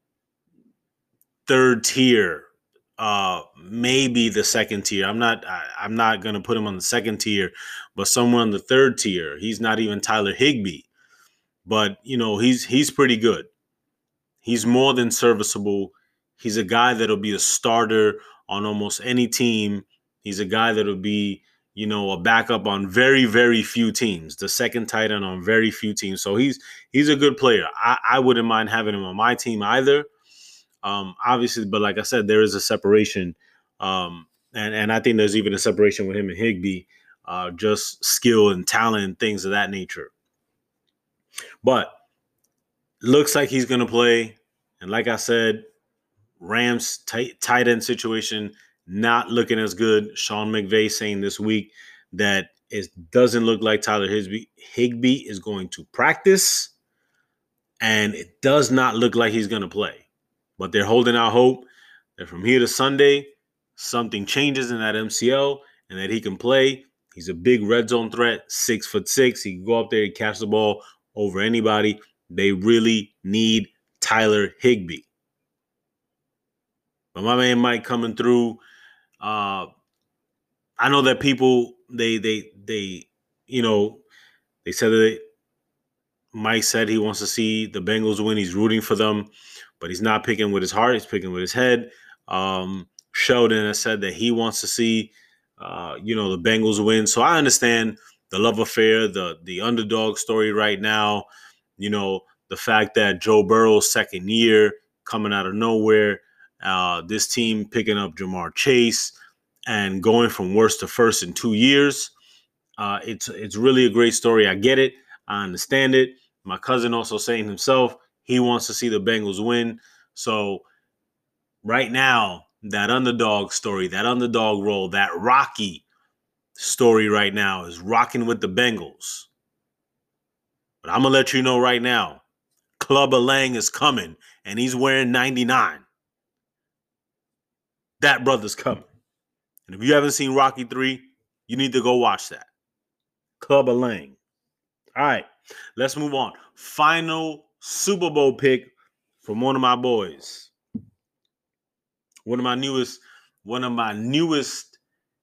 third tier. Uh, maybe the second tier. I'm not. I, I'm not gonna put him on the second tier, but somewhere on the third tier. He's not even Tyler Higbee, but you know he's he's pretty good. He's more than serviceable. He's a guy that'll be a starter on almost any team. He's a guy that'll be, you know, a backup on very very few teams. The second tight end on very few teams. So he's he's a good player. I, I wouldn't mind having him on my team either. Um, obviously, but like I said, there is a separation, um, and and I think there's even a separation with him and Higbee, uh, just skill and talent and things of that nature. But looks like he's gonna play, and like I said, Rams tight, tight end situation not looking as good. Sean McVay saying this week that it doesn't look like Tyler Higbee, Higbee is going to practice, and it does not look like he's gonna play. But they're holding out hope that from here to Sunday, something changes in that M C L and that he can play. He's a big red zone threat, six foot six. He can go up there and catch the ball over anybody. They really need Tyler Higbee. But my man Mike coming through. Uh, I know that people, they, they, they, you know, they said that they, Mike said he wants to see the Bengals win. He's rooting for them. But he's not picking with his heart. He's picking with his head. Um, Sheldon has said that he wants to see, uh, you know, the Bengals win. So I understand the love affair, the the underdog story right now. You know, the fact that Joe Burrow's second year coming out of nowhere, uh, this team picking up Jamar Chase, and going from worst to first in two years. Uh, it's it's really a great story. I get it. I understand it. My cousin also saying himself, he wants to see the Bengals win. So right now, that underdog story, that underdog role, that Rocky story right now is rocking with the Bengals. But I'm going to let you know right now, Clubber Lang is coming, and he's wearing ninety-nine. That brother's coming. And if you haven't seen Rocky three, you need to go watch that. Clubber Lang. All right, let's move on. Final Super Bowl pick from one of my boys. One of my newest, one of my newest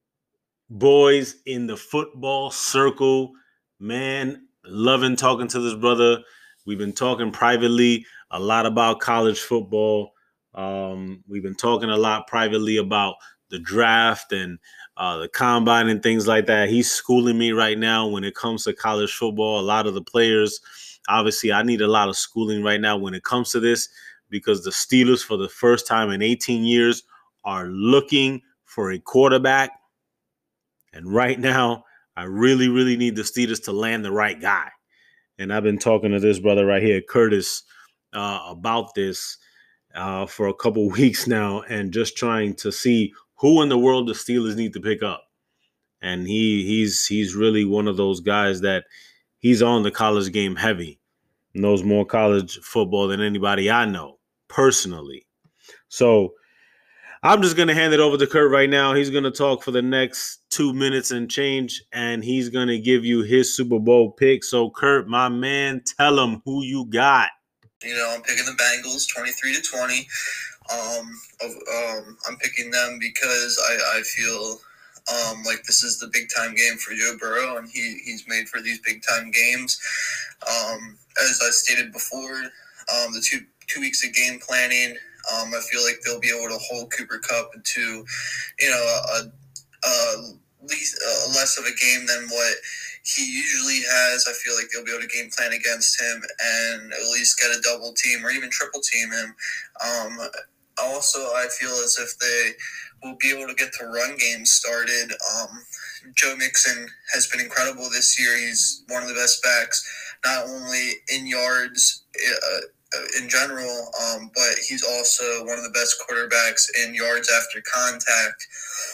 boys in the football circle. Man, loving talking to this brother. We've been talking privately a lot about college football. Um, we've been talking a lot privately about the draft and uh, the combine and things like that. He's schooling me right now when it comes to college football. A lot of the players, obviously, I need a lot of schooling right now when it comes to this, because the Steelers, for the first time in eighteen years, are looking for a quarterback. And right now, I really, really need the Steelers to land the right guy. And I've been talking to this brother right here, Curtis, uh, about this uh, for a couple weeks now, and just trying to see who in the world the Steelers need to pick up. And he he's he's really one of those guys that he's on the college game heavy, knows more college football than anybody I know personally. So I'm just going to hand it over to Kurt right now. He's going to talk for the next two minutes and change, and he's going to give you his Super Bowl pick. So, Kurt, my man, tell him who you got. You know, I'm picking the Bengals, twenty-three to twenty. Um, of, um, I'm picking them because I, I feel um, like this is the big-time game for Joe Burrow, and he, he's made for these big-time games. Um, as I stated before, um, the two, two weeks of game planning, um, I feel like they'll be able to hold Cooper Kupp into, you know, a, a least, uh, less of a game than what he usually has. I feel like they'll be able to game plan against him and at least get a double team or even triple team him. Um, also, I feel as if they will be able to get the run game started. Um, Joe Mixon has been incredible this year. He's one of the best backs, not only in yards uh, in general, um, but he's also one of the best quarterbacks in yards after contact.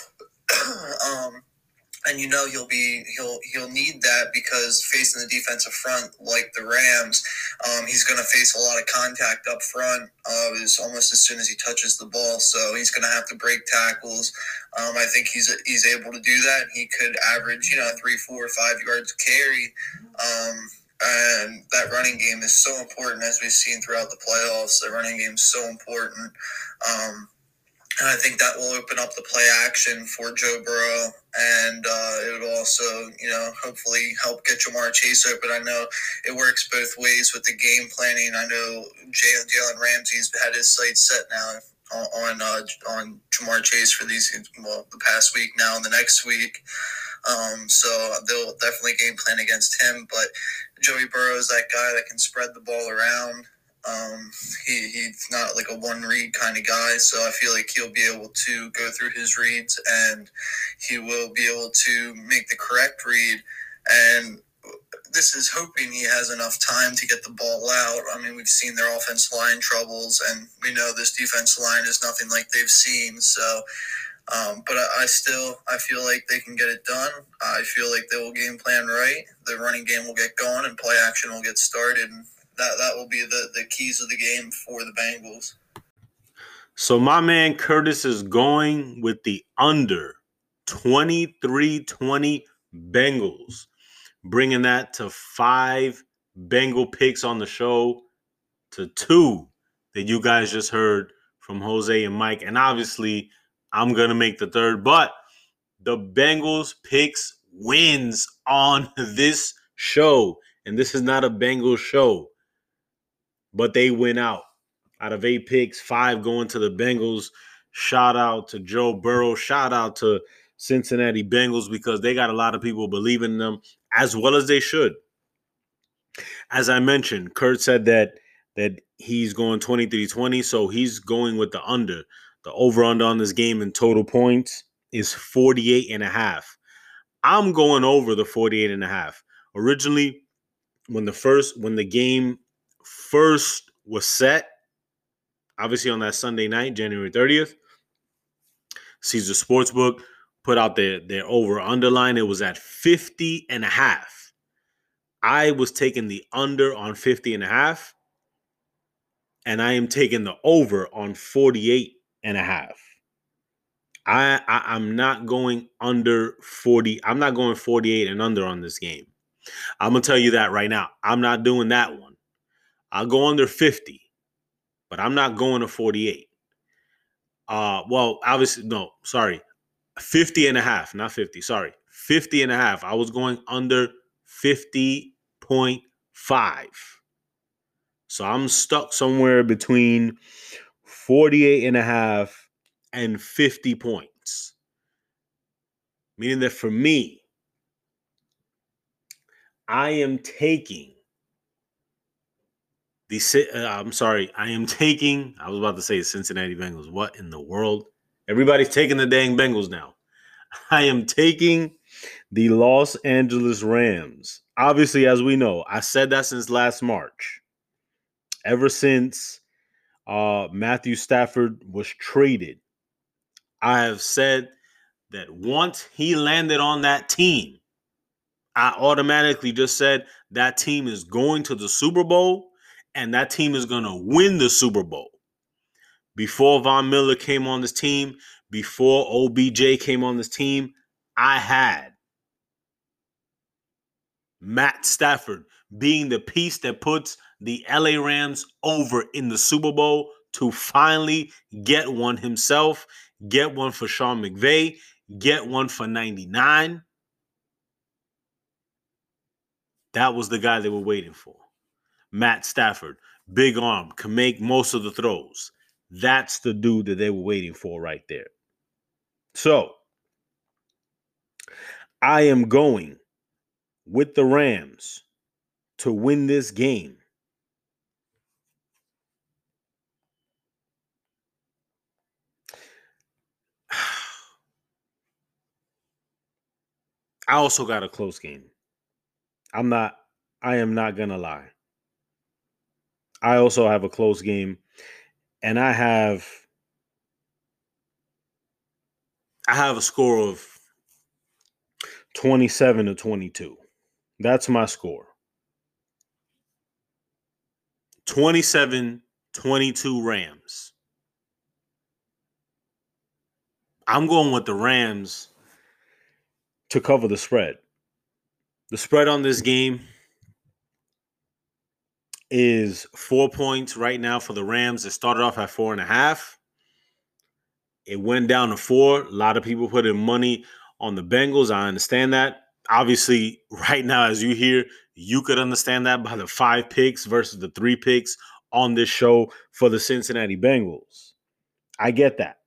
um, And you know he'll be he'll he'll need that because facing the defensive front like the Rams, um, he's going to face a lot of contact up front. Uh, is almost as soon as he touches the ball, so he's going to have to break tackles. Um, I think he's he's able to do that. He could average you know three, four, five yards carry. Um, and that running game is so important, as we've seen throughout the playoffs. The running game is so important. Um, And I think that will open up the play action for Joe Burrow, and uh, it would also, you know, hopefully help get Jamar Chase open. I know it works both ways with the game planning. I know Jalen Ramsey's had his sights set now on uh, on Jamar Chase for these, well, the past week now and the next week. Um, so they'll definitely game plan against him. But Joey Burrow is that guy that can spread the ball around. Um, he, he's not like a one read kind of guy, so I feel like he'll be able to go through his reads and he will be able to make the correct read. And this is hoping he has enough time to get the ball out. I mean, we've seen their offensive line troubles, and we know this defensive line is nothing like they've seen. So, um, but I, I still, I feel like they can get it done. I feel like they will game plan right. The running game will get going and play action will get started. And That that will be the, the keys of the game for the Bengals. So my man Curtis is going with the under twenty-three twenty Bengals, bringing that to five Bengal picks on the show to two that you guys just heard from Jose and Mike. And obviously, I'm going to make the third. But the Bengals picks wins on this show. And this is not a Bengals show. But they win out. Out of eight picks, five going to the Bengals. Shout out to Joe Burrow. Shout out to Cincinnati Bengals, because they got a lot of people believing in them, as well as they should. As I mentioned, Kurt said that that he's going twenty-three twenty, so he's going with the under. The over-under on this game in total points is forty-eight and a half. I'm going over the forty-eight and a half. Originally, when the first when the game first was set, obviously on that Sunday night, January thirtieth, Caesar Sportsbook put out their, their over underline. It was at fifty and a half. I was taking the under on fifty and a half, and I am taking the over on forty-eight and a half. I, I I'm not going under forty. I'm not going forty-eight and under on this game. I'm gonna tell you that right now. I'm not doing that one. I'll go under fifty, but I'm not going to forty-eight. Uh, well, obviously, no, sorry. fifty and a half, not fifty. Sorry. fifty and a half. I was going under fifty point five. So I'm stuck somewhere between forty-eight and a half and fifty points. Meaning that for me, I am taking the, uh, I'm sorry, I am taking, I was about to say Cincinnati Bengals. What in the world? Everybody's taking the dang Bengals now. I am taking the Los Angeles Rams. Obviously, as we know, I said that since last March. Ever since uh, Matthew Stafford was traded, I have said that once he landed on that team, I automatically just said that team is going to the Super Bowl and that team is going to win the Super Bowl. Before Von Miller came on this team, before O B J came on this team, I had Matt Stafford being the piece that puts the L A Rams over in the Super Bowl to finally get one himself, get one for Sean McVay, get one for ninety-nine. That was the guy they were waiting for. Matt Stafford, big arm, can make most of the throws. That's the dude that they were waiting for right there. So, I am going with the Rams to win this game. I also got a close game. I'm not, I am not going to lie. I also have a close game, and I have, I have a score of twenty-seven to twenty-two. That's my score. twenty-seven twenty-two Rams. I'm going with the Rams to cover the spread. The spread on this game is four points right now for the Rams. It started off at four and a half. It went down to four. A lot of people put in money on the Bengals. I understand that. Obviously, right now, as you hear, you could understand that by the five picks versus the three picks on this show for the Cincinnati Bengals. I get that.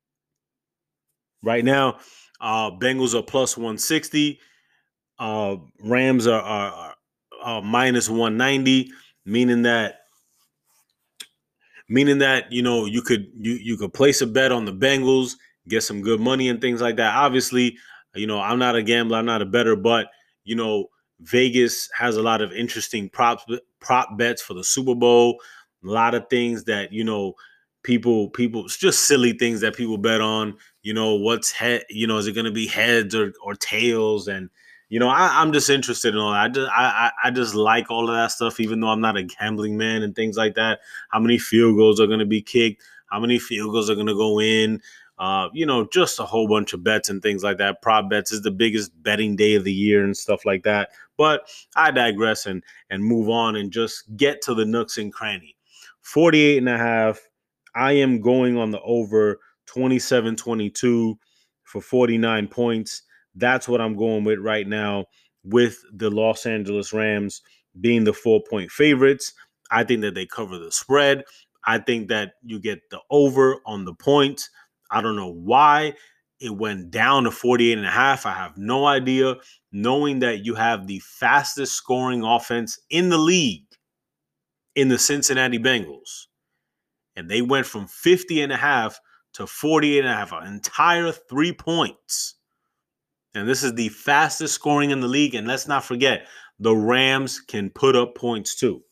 Right now, uh, Bengals are plus one sixty. Uh, Rams are, are, are uh, minus one ninety, meaning that meaning that you know you could you you could place a bet on the Bengals, get some good money and things like that. Obviously, you know I'm not a gambler, I'm not a bettor, but you know Vegas has a lot of interesting props prop bets for the Super Bowl. A lot of things that you know people people it's just silly things that people bet on. You know what's head? You know is it going to be heads or or tails? And you know I, I'm just interested in all that. I just I, I I just like all of that stuff, even though I'm not a gambling man and things like that. How many field goals are going to be kicked? How many field goals are going to go in? Uh, you know, just a whole bunch of bets and things like that. Prop bets is the biggest betting day of the year and stuff like that. But I digress and and move on and just get to the nooks and cranny. forty-eight and a half. I am going on the over twenty-seven twenty-two for forty-nine points. That's what I'm going with right now with the Los Angeles Rams being the four-point favorites. I think that they cover the spread. I think that you get the over on the points. I don't know why it went down to forty-eight and a half. I have no idea, knowing that you have the fastest scoring offense in the league in the Cincinnati Bengals. And they went from fifty and a half to forty-eight and a half, an entire three points. And this is the fastest scoring in the league. And let's not forget, the Rams can put up points too.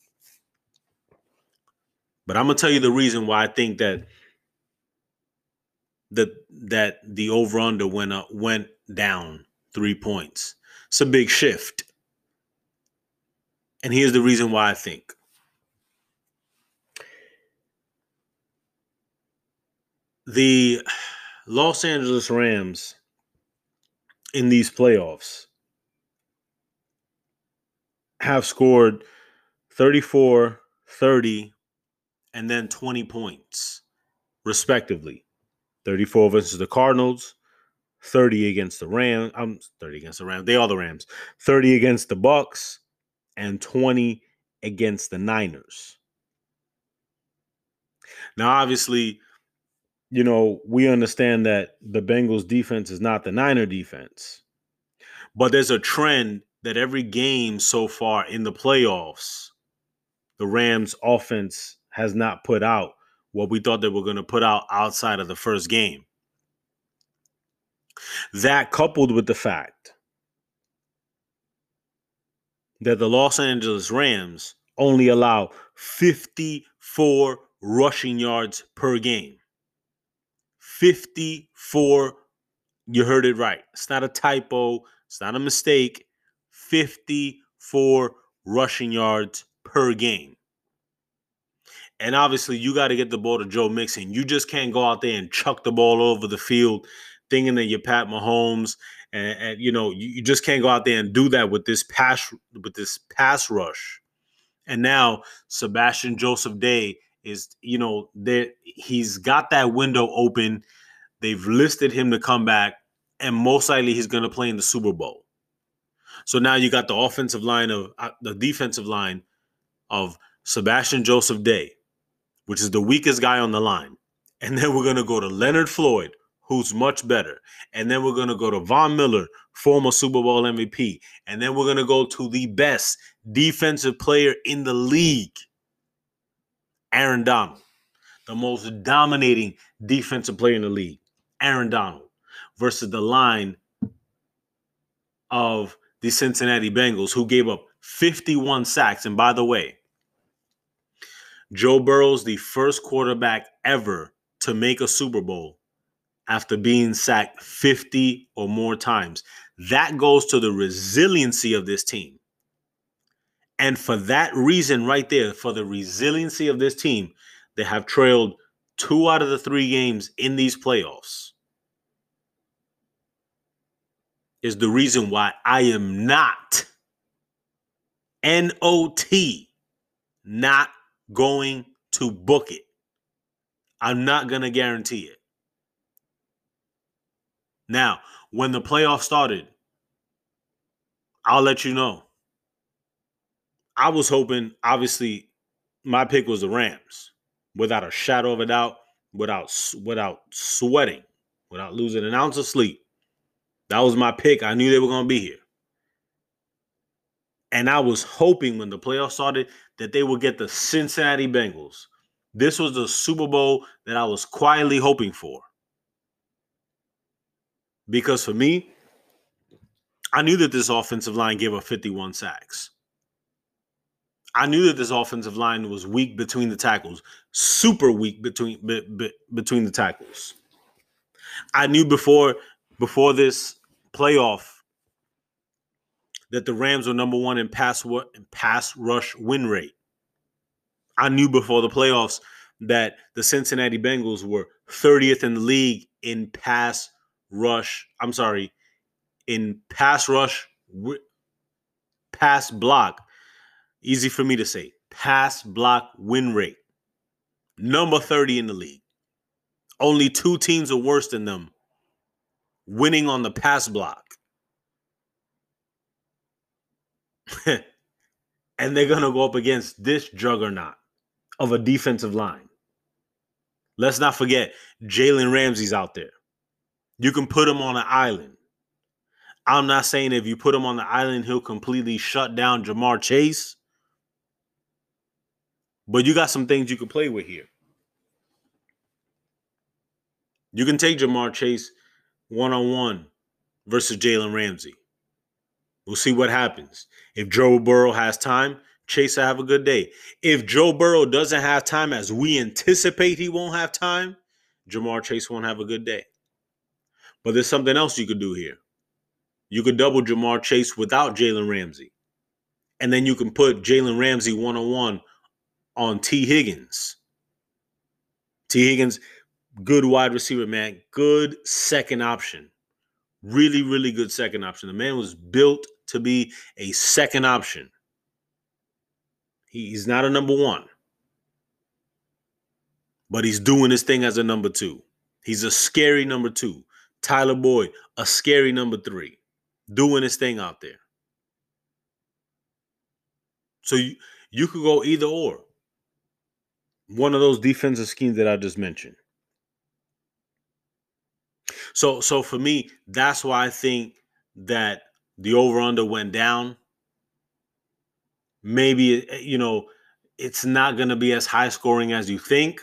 But I'm going to tell you the reason why I think that that, that the over-under went up, went down three points. It's a big shift. And here's the reason why I think. The Los Angeles Rams in these playoffs have scored thirty-four, thirty, and then twenty points, respectively. thirty-four versus the Cardinals, thirty against the Rams. I'm um, thirty against the Rams. They are the Rams. thirty against the Bucks, and twenty against the Niners. Now, obviously, you know, we understand that the Bengals defense is not the Niner defense. But there's a trend that every game so far in the playoffs, the Rams offense has not put out what we thought they were going to put out outside of the first game. That coupled with the fact that the Los Angeles Rams only allow fifty-four rushing yards per game. fifty-four, you heard it right. It's not a typo. It's not a mistake. fifty-four rushing yards per game. And obviously, you got to get the ball to Joe Mixon. You just can't go out there and chuck the ball over the field thinking that you're Pat Mahomes. And, and you know, you, you just can't go out there and do that with this pass, with this pass rush. And now Sebastian Joseph Day is, you know, there. He's got that window open. They've listed him to come back, and most likely he's going to play in the Super Bowl. So now you got the offensive line of uh, the defensive line of Sebastian Joseph Day, which is the weakest guy on the line. And then we're going to go to Leonard Floyd, who's much better. And then we're going to go to Von Miller, former Super Bowl M V P. And then we're going to go to the best defensive player in the league, Aaron Donald, the most dominating defensive player in the league, Aaron Donald, versus the line of the Cincinnati Bengals, who gave up fifty-one sacks. And by the way, Joe Burrow's the first quarterback ever to make a Super Bowl after being sacked fifty or more times. That goes to the resiliency of this team. And for that reason right there, for the resiliency of this team, they have trailed two out of the three games in these playoffs, is the reason why I am not, N O T, not going to book it. I'm not going to guarantee it. Now, when the playoffs started, I'll let you know. I was hoping, obviously, my pick was the Rams, without a shadow of a doubt, without, without sweating, without losing an ounce of sleep. That was my pick. I knew they were going to be here. And I was hoping when the playoffs started that they would get the Cincinnati Bengals. This was the Super Bowl that I was quietly hoping for. Because for me, I knew that this offensive line gave up fifty-one sacks. I knew that this offensive line was weak between the tackles, super weak between be, be, between the tackles. I knew before before this playoff that the Rams were number one in pass in pass rush win rate. I knew before the playoffs that the Cincinnati Bengals were thirtieth in the league in pass rush. I'm sorry, in pass rush, pass block. Easy for me to say. Pass block win rate. Number thirty in the league. Only two teams are worse than them winning on the pass block. And they're going to go up against this juggernaut of a defensive line. Let's not forget, Jalen Ramsey's out there. You can put him on an island. I'm not saying if you put him on the island, he'll completely shut down Jamar Chase. But you got some things you can play with here. You can take Jamar Chase one-on-one versus Jalen Ramsey. We'll see what happens. If Joe Burrow has time, Chase will have a good day. If Joe Burrow doesn't have time, as we anticipate he won't have time, Jamar Chase won't have a good day. But there's something else you could do here. You could double Jamar Chase without Jalen Ramsey. And then you can put Jalen Ramsey one-on-one on T. Higgins. T. Higgins, good wide receiver, man. Good second option. Really, really good second option. The man was built to be a second option. He's not a number one. But he's doing his thing as a number two. He's a scary number two. Tyler Boyd, a scary number three. Doing his thing out there. So you, you could go either or. One of those defensive schemes that I just mentioned. So, so for me, that's why I think that the over-under went down. Maybe, you know, it's not going to be as high scoring as you think.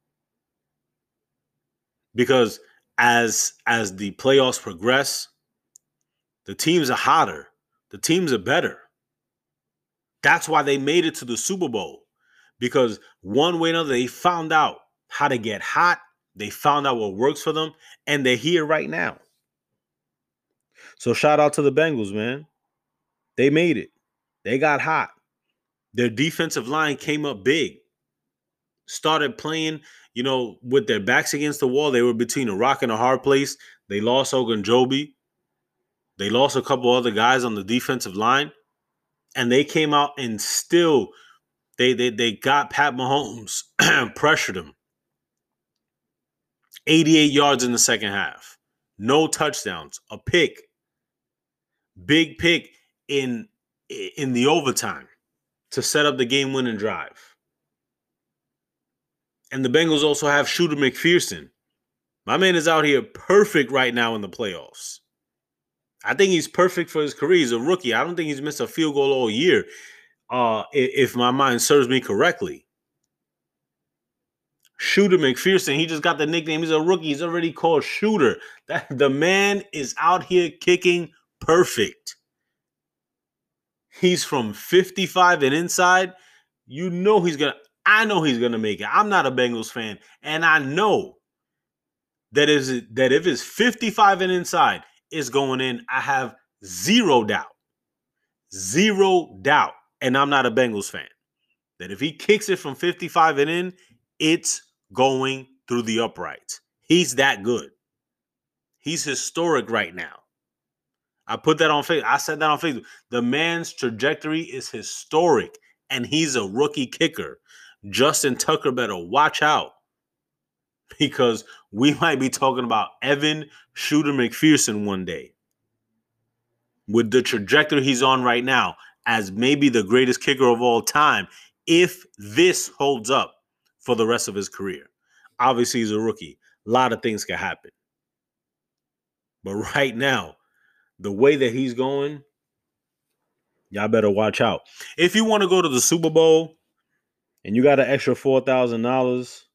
Because as, as the playoffs progress, the teams are hotter. The teams are better. That's why they made it to the Super Bowl. Because one way or another, they found out how to get hot. They found out what works for them. And they're here right now. So shout out to the Bengals, man. They made it. They got hot. Their defensive line came up big. Started playing, you know, with their backs against the wall. They were between a rock and a hard place. They lost Ogunjobi. They lost a couple other guys on the defensive line. And they came out and still, they they they got Pat Mahomes, pressured him. eighty-eight yards in the second half. No touchdowns. A pick. Big pick in, in the overtime to set up the game-winning drive. And the Bengals also have Shooter McPherson. My man is out here perfect right now in the playoffs. I think he's perfect for his career. He's a rookie. I don't think he's missed a field goal all year, uh, if my mind serves me correctly. Shooter McPherson, he just got the nickname. He's a rookie. He's already called Shooter. That, the man is out here kicking perfect. He's from fifty-five and inside. You know he's going to, I know he's going to make it. I'm not a Bengals fan, and I know that is that if it's fifty-five and inside, it's going in. I have zero doubt. Zero doubt. And I'm not a Bengals fan. That if he kicks it from fifty-five and in, it's going through the uprights. He's that good. He's historic right now. I put that on Facebook. I said that on Facebook. The man's trajectory is historic, and he's a rookie kicker. Justin Tucker better watch out, because we might be talking about Evan Shooter McPherson one day. With the trajectory he's on right now as maybe the greatest kicker of all time, if this holds up for the rest of his career. Obviously, he's a rookie. A lot of things can happen. But right now, the way that he's going, y'all better watch out. If you want to go to the Super Bowl and you got an extra four thousand dollars,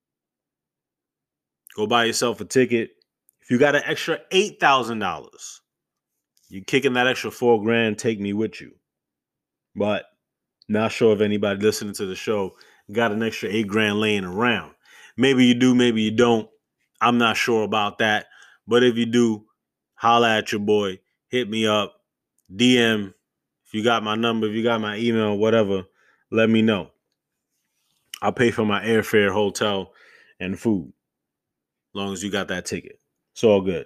go buy yourself a ticket. If you got an extra eight thousand dollars, you kicking that extra four grand, take me with you. But not sure if anybody listening to the show got an extra eight grand laying around. Maybe you do, maybe you don't. I'm not sure about that. But if you do, holla at your boy. Hit me up. D M. If you got my number, if you got my email, whatever, let me know. I'll pay for my airfare, hotel, and food. As long as you got that ticket. It's all good.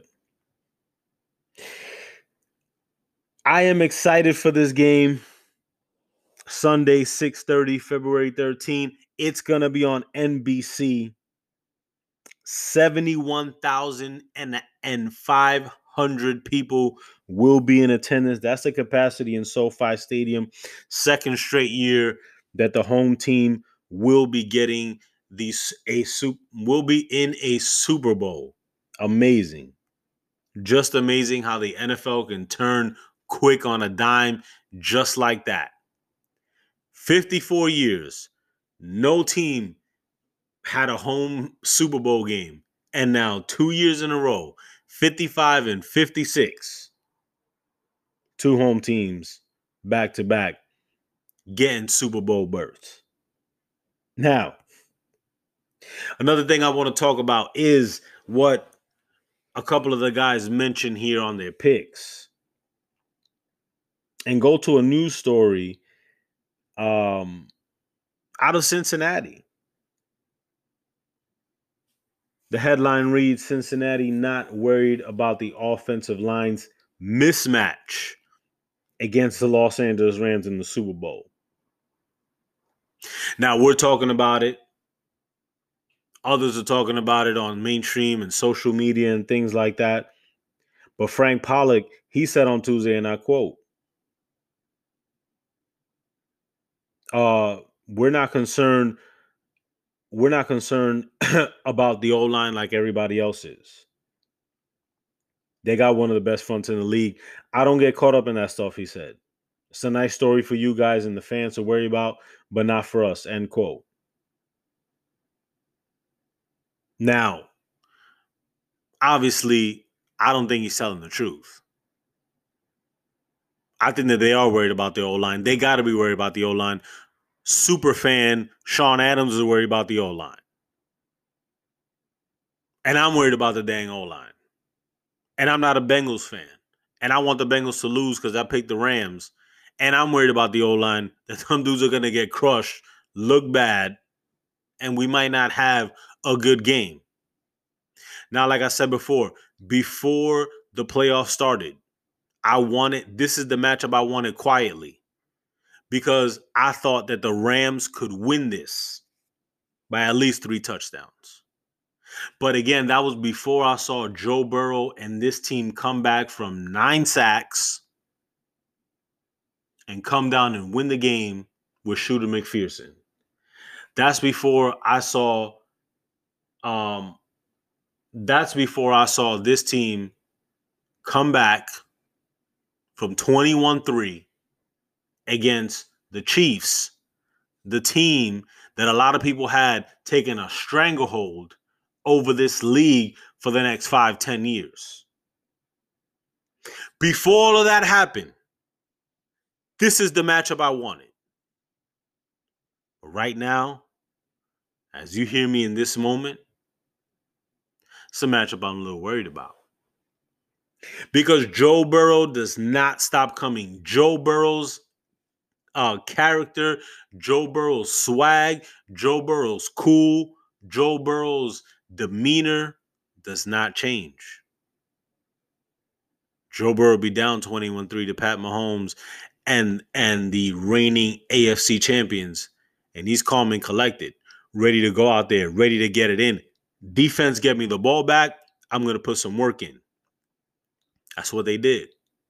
I am excited for this game. Sunday, six thirty, February thirteenth. It's going to be on N B C. seventy-one thousand five hundred people will be in attendance. That's the capacity in SoFi Stadium. Second straight year that the home team will be getting these a will be in a Super Bowl. Amazing. Just amazing how the N F L can turn quick on a dime just like that. fifty-four years, no team had a home Super Bowl game And now two years in a row, fifty-five and fifty-six. Two home teams back to back getting Super Bowl berths. Now, another thing I want to talk about is what a couple of the guys mentioned here on their picks. And go to a news story um, out of Cincinnati. The headline reads, Cincinnati not worried about the offensive line's mismatch against the Los Angeles Rams in the Super Bowl. Now, we're talking about it. Others are talking about it on mainstream and social media and things like that. But Frank Pollack, he said on Tuesday, and I quote, uh, we're not concerned, we're not concerned about the O-line like everybody else is. They got one of the best fronts in the league. I don't get caught up in that stuff, he said. It's a nice story for you guys and the fans to worry about, but not for us, end quote. Now, obviously, I don't think he's telling the truth. I think that they are worried about the O-line. They got to be worried about the O-line. Super fan Sean Adams is worried about the O-line. And I'm worried about the dang O-line. And I'm not a Bengals fan. And I want the Bengals to lose because I picked the Rams. And I'm worried about the O-line, that some dudes are going to get crushed, look bad, and we might not have a good game. Now, like I said before, before the playoffs started, I wanted, this is the matchup I wanted quietly because I thought that the Rams could win this by at least three touchdowns. But again, that was before I saw Joe Burrow and this team come back from nine sacks and come down and win the game with Shooter McPherson. That's before I saw um, that's before I saw this team come back from twenty-one three against the Chiefs, the team that a lot of people had taken a stranglehold over this league for the next five, ten years. Before all of that happened, this is the matchup I wanted. But right now, as you hear me in this moment, it's a matchup I'm a little worried about. Because Joe Burrow does not stop coming. Joe Burrow's uh, character, Joe Burrow's swag, Joe Burrow's cool, Joe Burrow's demeanor does not change. Joe Burrow be down twenty-one three to Pat Mahomes and, and the reigning A F C champions. And he's calm and collected, ready to go out there, ready to get it in. Defense, get me the ball back. I'm going to put some work in. That's what they did.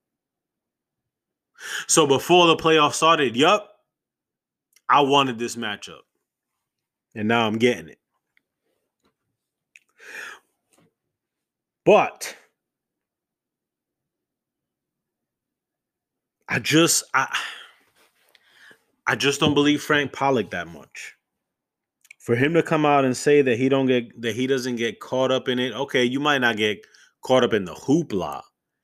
So before the playoffs started, yup, I wanted this matchup. And now I'm getting it. But I just I I just don't believe Frank Pollack that much. For him to come out and say that he don't get that he doesn't get caught up in it, okay, you might not get caught up in the hoopla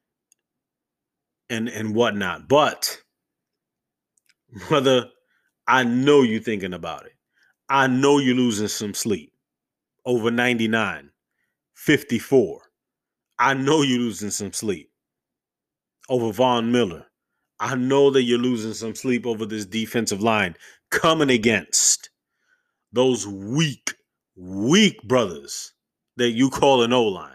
and, and whatnot. But, brother, I know you're thinking about it. I know you're losing some sleep. Over ninety-nine, fifty-four. I know you're losing some sleep. Over Von Miller. I know that you're losing some sleep over this defensive line coming against those weak, weak brothers that you call an O-line.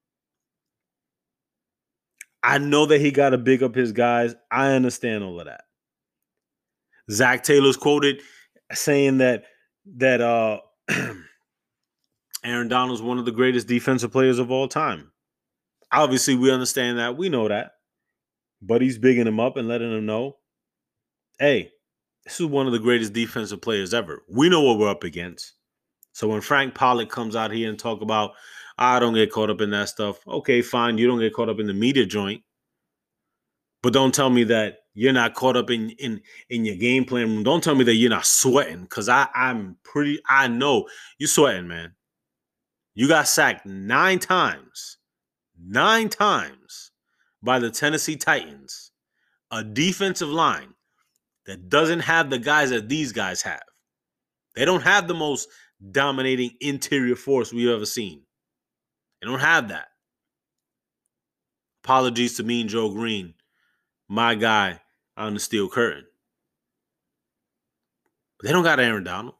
I know that he got to big up his guys. I understand all of that. Zach Taylor's quoted saying that that uh, Aaron Donald's one of the greatest defensive players of all time. Obviously, we understand that. We know that. But he's bigging him up and letting him know, hey, this is one of the greatest defensive players ever. We know what we're up against. So when Frank Pollack comes out here and talk about, I don't get caught up in that stuff. Okay, fine. You don't get caught up in the media joint. But don't tell me that you're not caught up in, in, in your game plan room. Don't tell me that you're not sweating, because I I'm pretty, I know you're sweating, man. You got sacked nine times, nine times by the Tennessee Titans, a defensive line that doesn't have the guys that these guys have. They don't have the most dominating interior force we've ever seen. They don't have that. Apologies to Mean Joe Green, my guy on the steel curtain. But they don't got Aaron Donald.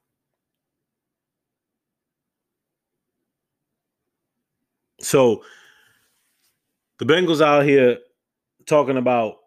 So the Bengals out here talking about,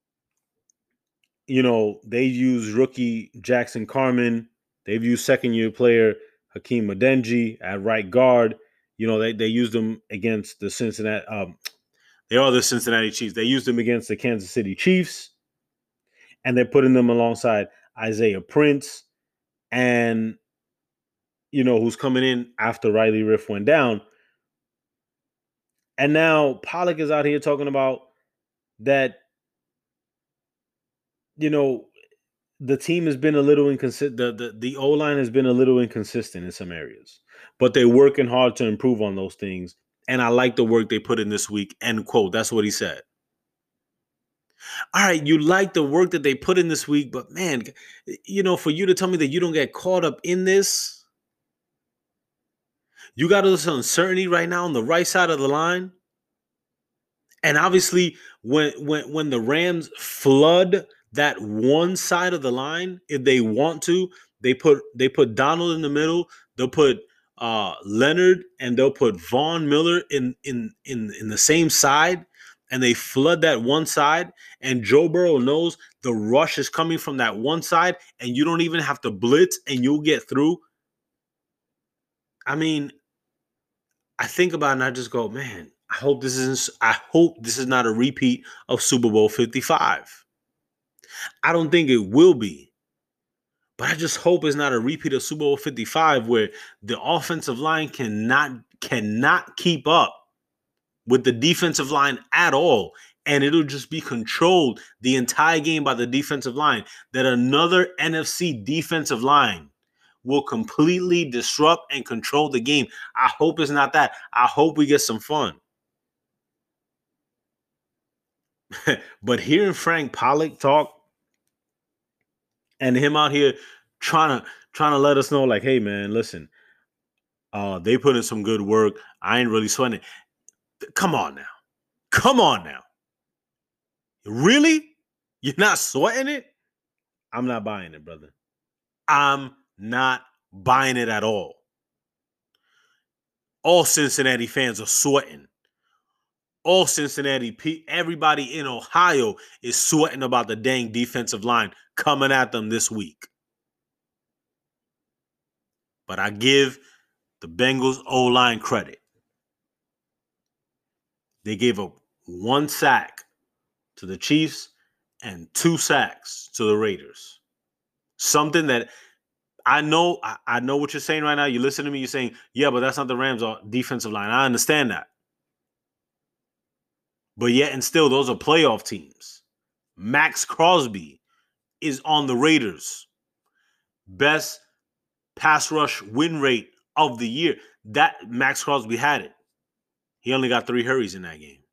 you know, they use rookie Jackson Carman. They've used second-year player Hakeem Adeniji at right guard. You know, they, they used them against the Cincinnati. Um, they are the Cincinnati Chiefs. They used them against the Kansas City Chiefs. And they're putting them alongside Isaiah Prince and, you know, who's coming in after Riley Riff went down. And now Pollock is out here talking about that, you know, the team has been a little inconsistent. The, the, the O-line has been a little inconsistent in some areas, but they're working hard to improve on those things. And I like the work they put in this week, end quote. That's what he said. All right, you like the work that they put in this week, but man, you know, for you to tell me that you don't get caught up in this, you got all this uncertainty right now on the right side of the line. And obviously, when when when the Rams flood that one side of the line, if they want to, they put they put Donald in the middle, they'll put uh, Leonard, and they'll put Von Miller in in in in the same side, and they flood that one side, and Joe Burrow knows the rush is coming from that one side, and you don't even have to blitz, and you'll get through. I mean, I think about it and I just go, man, I hope this isn't. I hope this is not a repeat of Super Bowl fifty-five. I don't think it will be, but I just hope it's not a repeat of Super Bowl fifty-five where the offensive line cannot cannot keep up with the defensive line at all, and it'll just be controlled the entire game by the defensive line. That another N F C defensive line will completely disrupt and control the game. I hope it's not that. I hope we get some fun. But hearing Frank Pollock talk and him out here trying to trying to let us know, like, hey man, listen, uh, they put in some good work. I ain't really sweating it. Come on now. Come on now. Really? You're not sweating it? I'm not buying it, brother. I'm not buying it at all. All Cincinnati fans are sweating. All Cincinnati, everybody in Ohio is sweating about the dang defensive line coming at them this week. But I give the Bengals O-line credit. They gave up one sack to the Chiefs and two sacks to the Raiders. Something that I know, I, I know what you're saying right now. You listen to me, you're saying, yeah, but that's not the Rams' defensive line. I understand that. But yet and still, those are playoff teams. Max Crosby is on the Raiders. Best pass rush win rate of the year. That Max Crosby had it. He only got three hurries in that game.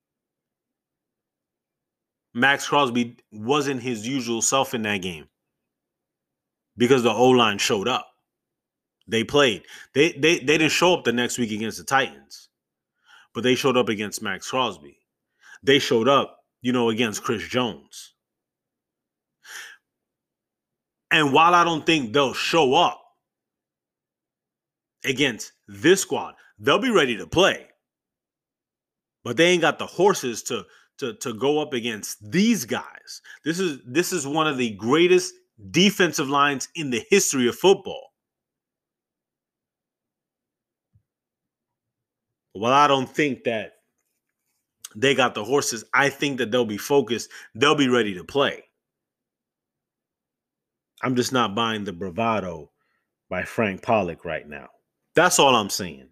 Max Crosby wasn't his usual self in that game because the O-line showed up. They played. They, they, they didn't show up the next week against the Titans, but they showed up against Max Crosby. They showed up, you know, against Chris Jones. And while I don't think they'll show up against this squad, they'll be ready to play. But they ain't got the horses to, to, to go up against these guys. This is this is one of the greatest defensive lines in the history of football. Well, I don't think that they got the horses. I think that they'll be focused. They'll be ready to play. I'm just not buying the bravado by Frank Pollock right now. That's all I'm saying.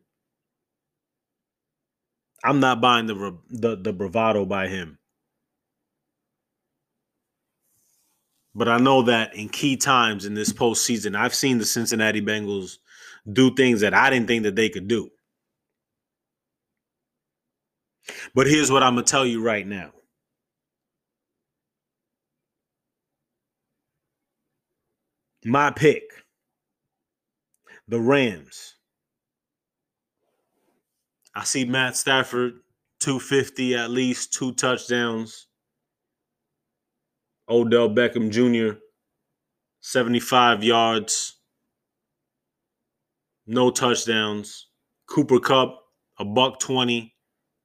I'm not buying the, the, the bravado by him. But I know that in key times in this postseason, I've seen the Cincinnati Bengals do things that I didn't think that they could do. But here's what I'm going to tell you right now. My pick, the Rams. I see Matt Stafford, two fifty at least, two touchdowns. Odell Beckham Junior, seventy-five yards, no touchdowns. Cooper Kupp, a buck twenty,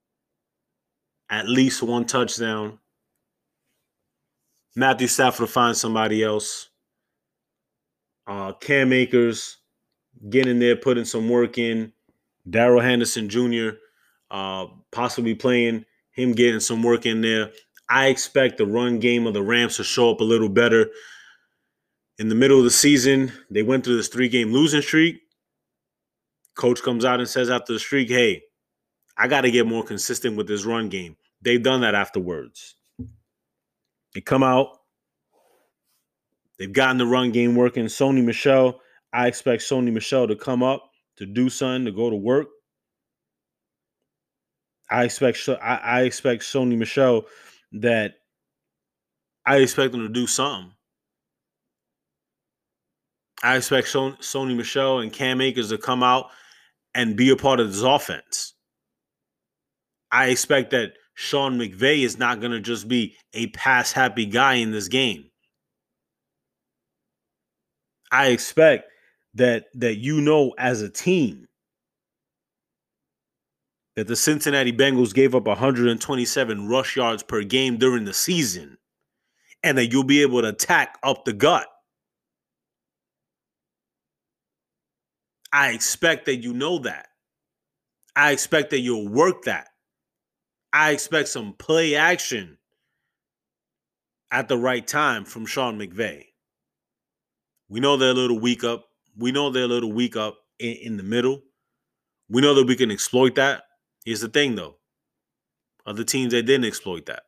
at least one touchdown. Matthew Stafford will find somebody else. Uh, Cam Akers, getting in there, putting some work in. Darrell Henderson Junior, uh, possibly playing, him getting some work in there. I expect the run game of the Rams to show up a little better. In the middle of the season, they went through this three-game losing streak. Coach comes out and says after the streak, hey, I got to get more consistent with this run game. They've done that afterwards. They come out. They've gotten the run game working. Sony Michel, I expect Sony Michel to come up, to do something, to go to work. I expect I, I expect Sony Michel that I expect him to do something. I expect Sony Michel and Cam Akers to come out and be a part of this offense. I expect that Sean McVay is not going to just be a pass-happy guy in this game. I expect that that you know as a team that the Cincinnati Bengals gave up one hundred twenty-seven rush yards per game during the season, and that you'll be able to attack up the gut. I expect that you know that. I expect that you'll work that. I expect some play action at the right time from Sean McVay. We know they're a little weak up. We know they're a little weak up in, in the middle. We know that we can exploit that. Here's the thing, though. Other teams that didn't exploit that.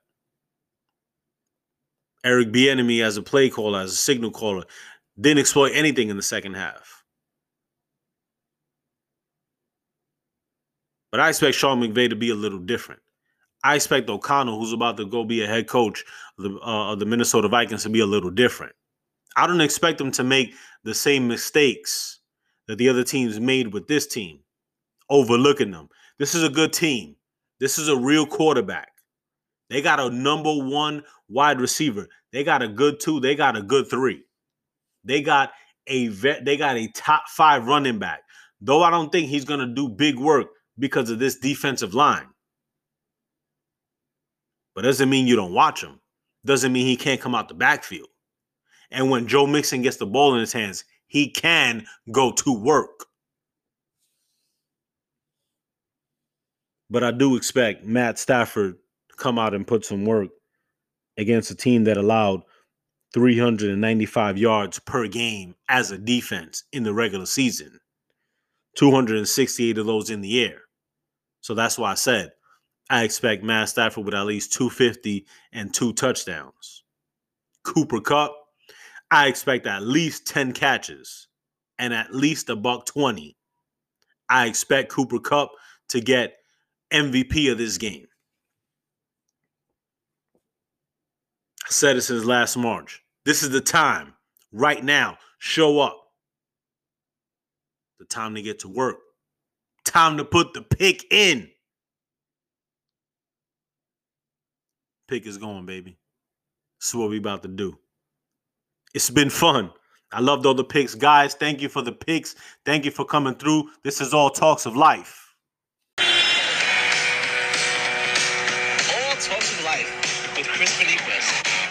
Eric Bieniemy as a play caller, as a signal caller, didn't exploit anything in the second half. But I expect Sean McVay to be a little different. I expect O'Connell, who's about to go be a head coach of the, uh, of the Minnesota Vikings, to be a little different. I don't expect him to make the same mistakes that the other teams made with this team, overlooking them. This is a good team. This is a real quarterback. They got a number one wide receiver. They got a good two. They got a good three. They got a vet, they got a top five running back. Though I don't think he's going to do big work because of this defensive line. But doesn't mean you don't watch him. Doesn't mean he can't come out the backfield. And when Joe Mixon gets the ball in his hands, he can go to work. But I do expect Matt Stafford to come out and put some work against a team that allowed three hundred ninety-five yards per game as a defense in the regular season. two hundred sixty-eight of those in the air. So that's why I said I expect Matt Stafford with at least two fifty and two touchdowns. Cooper Kupp, I expect at least ten catches and at least a buck twenty. I expect Cooper Kupp to get M V P of this game. I said it since last March. This is the time. Right now. Show up. The time to get to work. Time to put the pick in. Pick is going, baby. This is what we about to do. It's been fun. I loved all the picks. Guys, thank you for the picks. Thank you for coming through. This is All Talks of Life. All Talks of Life with Chris Beniquez.